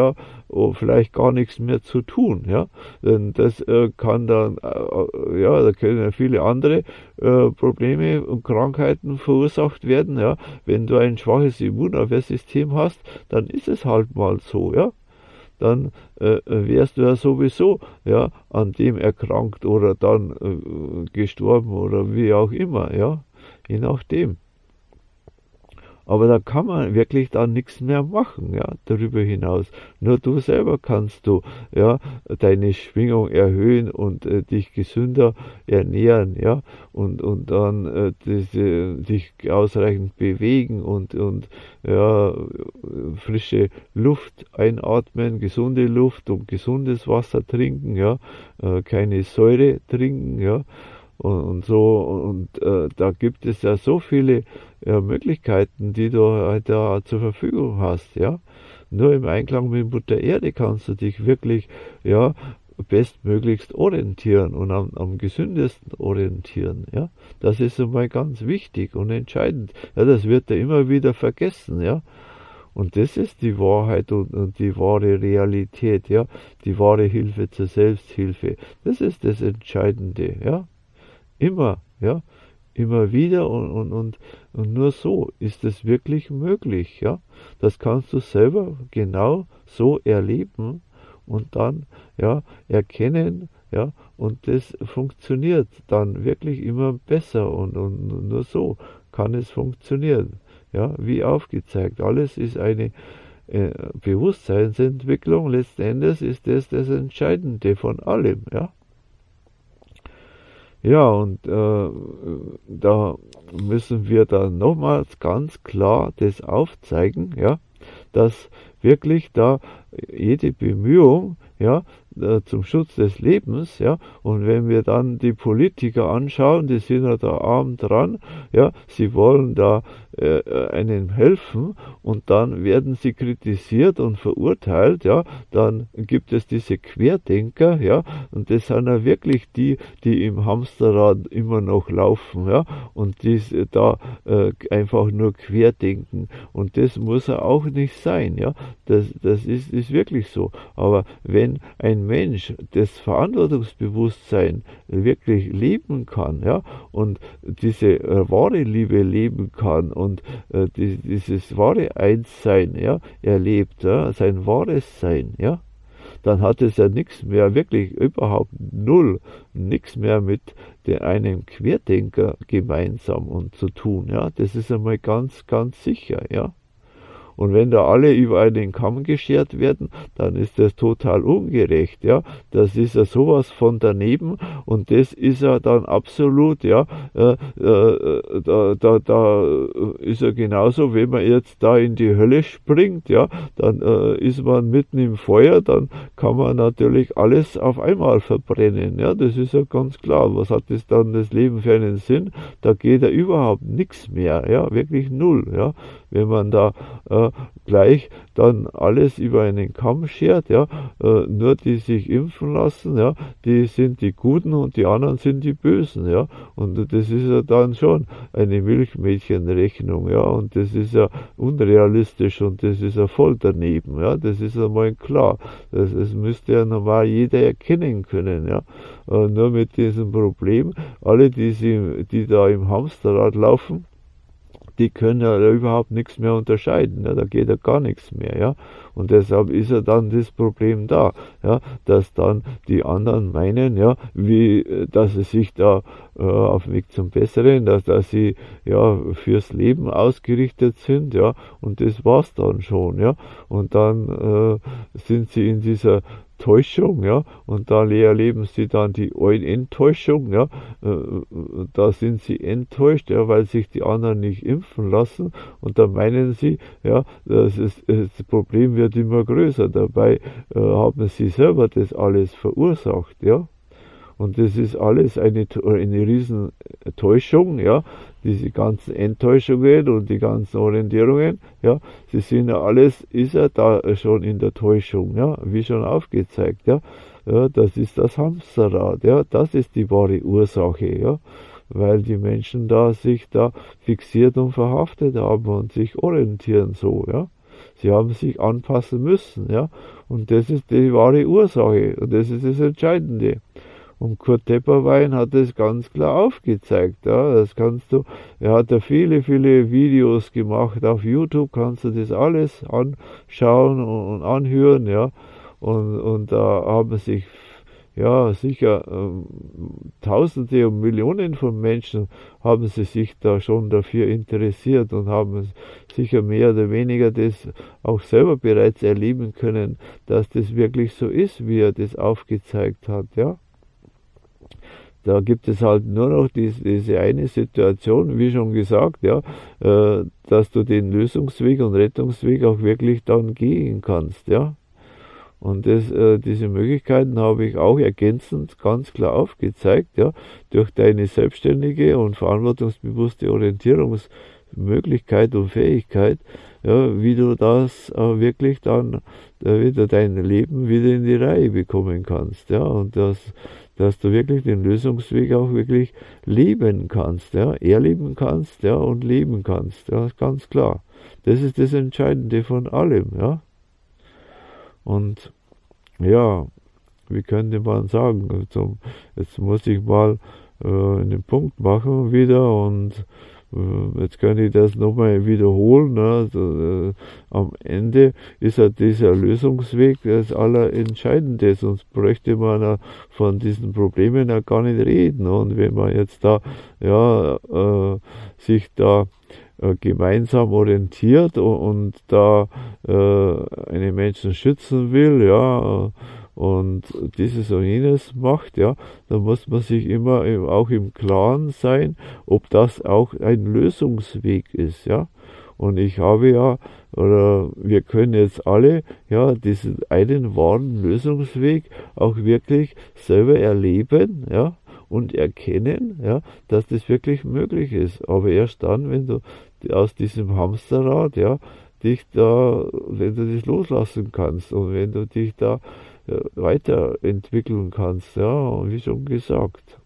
vielleicht gar nichts mehr zu tun, ja. Denn das kann dann, ja, da können ja viele andere Probleme und Krankheiten verursacht werden, ja. Wenn du ein schwaches Immunabwehrsystem hast, dann ist es halt mal so, ja. Dann wärst du ja sowieso, ja, an dem erkrankt oder dann gestorben oder wie auch immer, ja, je nachdem. Aber da kann man wirklich dann nichts mehr machen, ja, darüber hinaus. Nur du selber kannst du, ja, deine Schwingung erhöhen und dich gesünder ernähren, ja, und dann dich ausreichend bewegen und ja, frische Luft einatmen, gesunde Luft und gesundes Wasser trinken, ja, keine Säure trinken, ja. Und so, und da gibt es ja so viele Möglichkeiten, die du halt da zur Verfügung hast, ja. Nur im Einklang mit Mutter Erde kannst du dich wirklich, ja, bestmöglichst orientieren und am gesündesten orientieren, ja. Das ist einmal ganz wichtig und entscheidend. Ja, das wird ja immer wieder vergessen, ja. Und das ist die Wahrheit und die wahre Realität, ja. Die wahre Hilfe zur Selbsthilfe. Das ist das Entscheidende, ja. Immer, ja, immer wieder und nur so ist es wirklich möglich, ja. Das kannst du selber genau so erleben und dann, ja, erkennen, ja, und das funktioniert dann wirklich immer besser und nur so kann es funktionieren, ja, wie aufgezeigt. Alles ist eine Bewusstseinsentwicklung, letzten Endes ist das Entscheidende von allem, ja. Ja, und da müssen wir dann nochmals ganz klar das aufzeigen, ja, dass wirklich da jede Bemühung, ja, zum Schutz des Lebens, ja, und wenn wir dann die Politiker anschauen, die sind ja da arm dran, ja, sie wollen da einem helfen und dann werden sie kritisiert und verurteilt, ja, dann gibt es diese Querdenker, ja, und das sind ja wirklich die im Hamsterrad immer noch laufen, ja, und die da einfach nur querdenken und das muss ja auch nicht sein, ja, das ist wirklich so, aber wenn ein Mensch das Verantwortungsbewusstsein wirklich leben kann, ja, und diese wahre Liebe leben kann und dieses wahre Einssein, ja, erlebt, ja, sein wahres Sein, ja, dann hat es ja nichts mehr, wirklich überhaupt null, nichts mehr mit einem Querdenker gemeinsam und zu tun, ja, das ist einmal ganz, ganz sicher, ja. Und wenn da alle über einen Kamm geschert werden, dann ist das total ungerecht, ja. Das ist ja sowas von daneben und das ist ja dann absolut, ja, da ist ja genauso, wenn man jetzt da in die Hölle springt, ja, dann ist man mitten im Feuer, dann kann man natürlich alles auf einmal verbrennen, ja, das ist ja ganz klar. Was hat das dann das Leben für einen Sinn? Da geht ja überhaupt nichts mehr, ja, wirklich null, ja. Wenn man da gleich dann alles über einen Kamm schert, ja, nur die sich impfen lassen, ja, die sind die Guten und die anderen sind die Bösen, ja, und das ist ja dann schon eine Milchmädchenrechnung, ja, und das ist ja unrealistisch und das ist ja voll daneben, ja, das ist einmal klar, das müsste ja normal jeder erkennen können, ja, nur mit diesem Problem, alle die da im Hamsterrad laufen, die können ja überhaupt nichts mehr unterscheiden, ja, da geht ja gar nichts mehr, ja, und deshalb ist ja dann das Problem da, ja, dass dann die anderen meinen, ja, dass sie sich da auf dem Weg zum Besseren, dass sie ja fürs Leben ausgerichtet sind, ja, und das war's dann schon, ja, und dann sind sie in dieser Täuschung, ja, und da erleben sie dann die Enttäuschung, ja, da sind sie enttäuscht, ja, weil sich die anderen nicht impfen lassen und da meinen sie, ja, das Problem wird immer größer, dabei haben sie selber das alles verursacht, ja. Und das ist alles eine riesen Täuschung, ja, diese ganzen Enttäuschungen und die ganzen Orientierungen, ja, sie sind ja alles, ist ja da schon in der Täuschung, ja, wie schon aufgezeigt, ja, das ist das Hamsterrad, ja, das ist die wahre Ursache, ja, weil die Menschen da sich da fixiert und verhaftet haben und sich orientieren so, ja. Sie haben sich anpassen müssen, ja. Und das ist die wahre Ursache. Und das ist das Entscheidende. Und Kurt Tepperwein hat das ganz klar aufgezeigt. Ja, das kannst du, er hat da viele, viele Videos gemacht. Auf YouTube kannst du das alles anschauen und anhören. Ja, und da haben sich ja sicher Tausende und Millionen von Menschen haben sie sich da schon dafür interessiert und haben sicher mehr oder weniger das auch selber bereits erleben können, dass das wirklich so ist, wie er das aufgezeigt hat. Ja. Da gibt es halt nur noch diese eine Situation, wie schon gesagt, ja, dass du den Lösungsweg und Rettungsweg auch wirklich dann gehen kannst, ja. Und diese Möglichkeiten habe ich auch ergänzend ganz klar aufgezeigt, ja, durch deine selbstständige und verantwortungsbewusste Orientierungsmöglichkeit und Fähigkeit, ja, wie du das wirklich dann wieder dein Leben wieder in die Reihe bekommen kannst, ja, und dass du wirklich den Lösungsweg auch wirklich leben kannst, ja, erleben kannst, ja, und leben kannst, ja, ganz klar. Das ist das Entscheidende von allem, ja. Und ja, wie könnte man sagen, jetzt muss ich mal einen Punkt machen wieder und jetzt kann ich das nochmal wiederholen. Ne? Also, am Ende ist ja dieser Lösungsweg das Allerentscheidende, sonst bräuchte man ja von diesen Problemen ja gar nicht reden. Und wenn man jetzt da ja, sich da gemeinsam orientiert und da einen Menschen schützen will, ja, und dieses und jenes macht, ja, dann muss man sich immer auch im Klaren sein, ob das auch ein Lösungsweg ist, ja. Und ich habe ja, oder wir können jetzt alle, ja, diesen einen wahren Lösungsweg auch wirklich selber erleben, ja, und erkennen, ja, dass das wirklich möglich ist. Aber erst dann, wenn du aus diesem Hamsterrad, ja, dich da, wenn du das loslassen kannst und wenn du dich da weiterentwickeln kannst, ja, wie schon gesagt.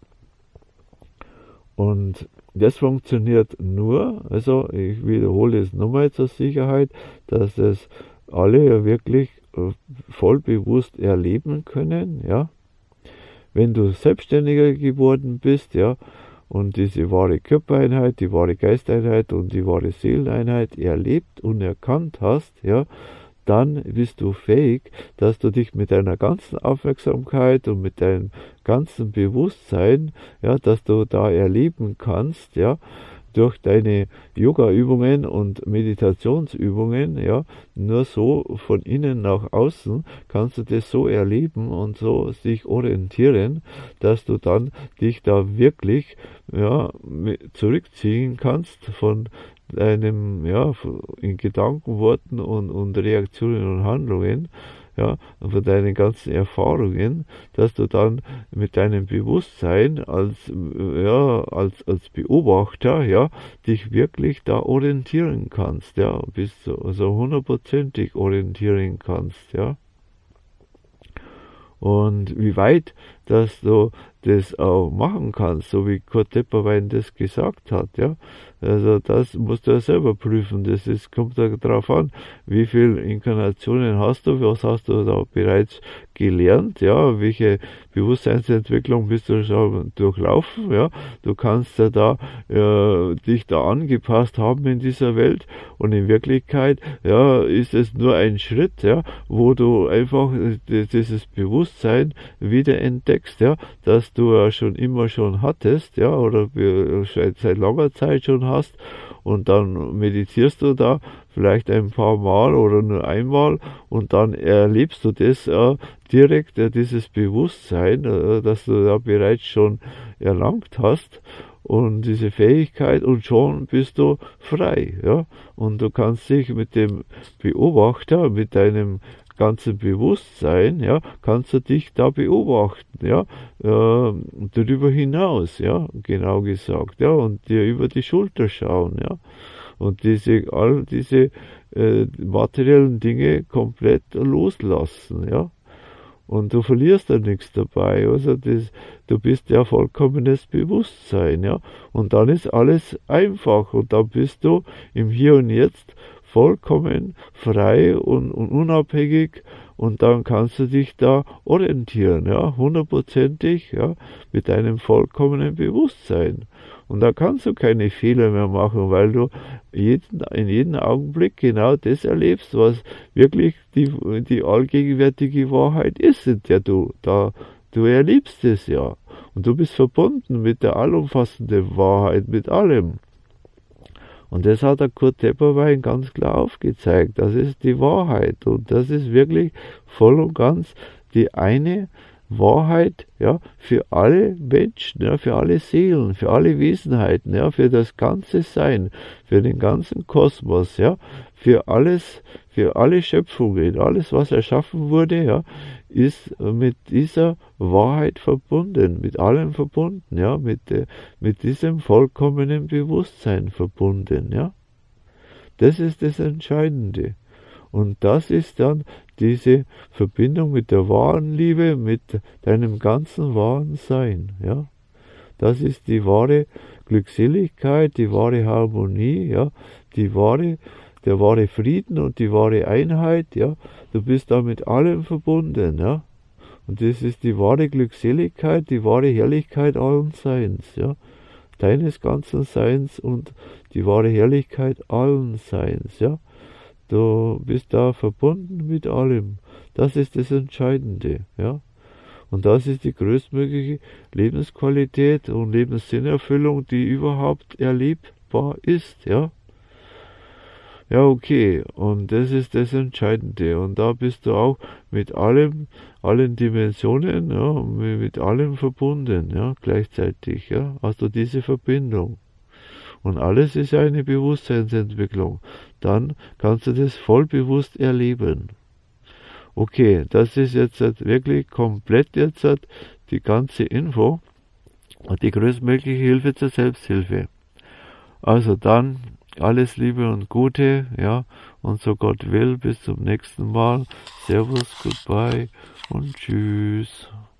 Und das funktioniert nur, also ich wiederhole es nochmal zur Sicherheit, dass es alle ja wirklich voll bewusst erleben können, ja. Wenn du selbstständiger geworden bist, ja, und diese wahre Körpereinheit, die wahre Geisteinheit und die wahre Seeleneinheit erlebt und erkannt hast, ja, dann bist du fähig, dass du dich mit deiner ganzen Aufmerksamkeit und mit deinem ganzen Bewusstsein, ja, dass du da erleben kannst, ja, durch deine Yoga-Übungen und Meditationsübungen, ja, nur so von innen nach außen kannst du das so erleben und so sich orientieren, dass du dann dich da wirklich, ja, zurückziehen kannst von deinem, ja, in Gedanken, Worten und Reaktionen und Handlungen, ja, und von deinen ganzen Erfahrungen, dass du dann mit deinem Bewusstsein als Beobachter, ja, dich wirklich da orientieren kannst, ja, bis so hundertprozentig orientieren kannst, ja. Und wie weit, dass du das auch machen kannst, so wie Kurt Tepperwein das gesagt hat, ja. Also das musst du ja selber prüfen. Kommt da drauf an, wie viele Inkarnationen hast du, was hast du da bereits gelernt, ja, welche Bewusstseinsentwicklung bist du schon durchlaufen, ja. Du kannst ja da dich da angepasst haben in dieser Welt und in Wirklichkeit, ja, ist es nur ein Schritt, ja, wo du einfach dieses Bewusstsein wieder entdeckst, ja, dass du ja schon immer schon hattest, ja, oder seit langer Zeit schon hast, und dann meditierst du da vielleicht ein paar Mal oder nur einmal und dann erlebst du das direkt, dieses Bewusstsein, das du da bereits schon erlangt hast, und diese Fähigkeit, und schon bist du frei, ja, und du kannst dich mit dem Beobachter, mit deinem ganzen Bewusstsein, ja, kannst du dich da beobachten, ja, darüber hinaus, ja, genau gesagt, ja, und dir über die Schulter schauen, ja, und all diese materiellen Dinge komplett loslassen, ja. Und du verlierst da nichts dabei. Also du bist ja vollkommenes Bewusstsein, ja. Und dann ist alles einfach. Und dann bist du im Hier und Jetzt vollkommen frei und unabhängig, und dann kannst du dich da orientieren, ja, hundertprozentig, ja, mit deinem vollkommenen Bewusstsein. Und da kannst du keine Fehler mehr machen, weil du in jedem Augenblick genau das erlebst, was wirklich die allgegenwärtige Wahrheit ist, in der du erlebst es ja. Und du bist verbunden mit der allumfassenden Wahrheit, mit allem. Und das hat der Kurt Tepperwein ganz klar aufgezeigt. Das ist die Wahrheit. Und das ist wirklich voll und ganz die eine Wahrheit, ja, für alle Menschen, ja, für alle Seelen, für alle Wesenheiten, ja, für das ganze Sein, für den ganzen Kosmos, ja, für alles, für alle Schöpfungen, alles, was erschaffen wurde, ja, ist mit dieser Wahrheit verbunden, mit allem verbunden, ja, mit diesem vollkommenen Bewusstsein verbunden, ja. Das ist das Entscheidende. Und das ist dann diese Verbindung mit der wahren Liebe, mit deinem ganzen wahren Sein, ja. Das ist die wahre Glückseligkeit, die wahre Harmonie, ja, der wahre Frieden und die wahre Einheit, ja. Du bist da mit allem verbunden, ja. Und das ist die wahre Glückseligkeit, die wahre Herrlichkeit allen Seins, ja. Deines ganzen Seins und die wahre Herrlichkeit allen Seins, ja. Du bist da verbunden mit allem. Das ist das Entscheidende, ja. Und das ist die größtmögliche Lebensqualität und Lebenssinnerfüllung, die überhaupt erlebbar ist, ja. Ja, okay. Und das ist das Entscheidende. Und da bist du auch mit allem, allen Dimensionen, ja, mit allem verbunden, ja, gleichzeitig, ja. Hast du diese Verbindung. Und alles ist eine Bewusstseinsentwicklung. Dann kannst du das voll bewusst erleben. Okay, das ist jetzt wirklich komplett jetzt die ganze Info und die größtmögliche Hilfe zur Selbsthilfe. Also dann alles Liebe und Gute, ja, und so Gott will, bis zum nächsten Mal. Servus, goodbye und tschüss.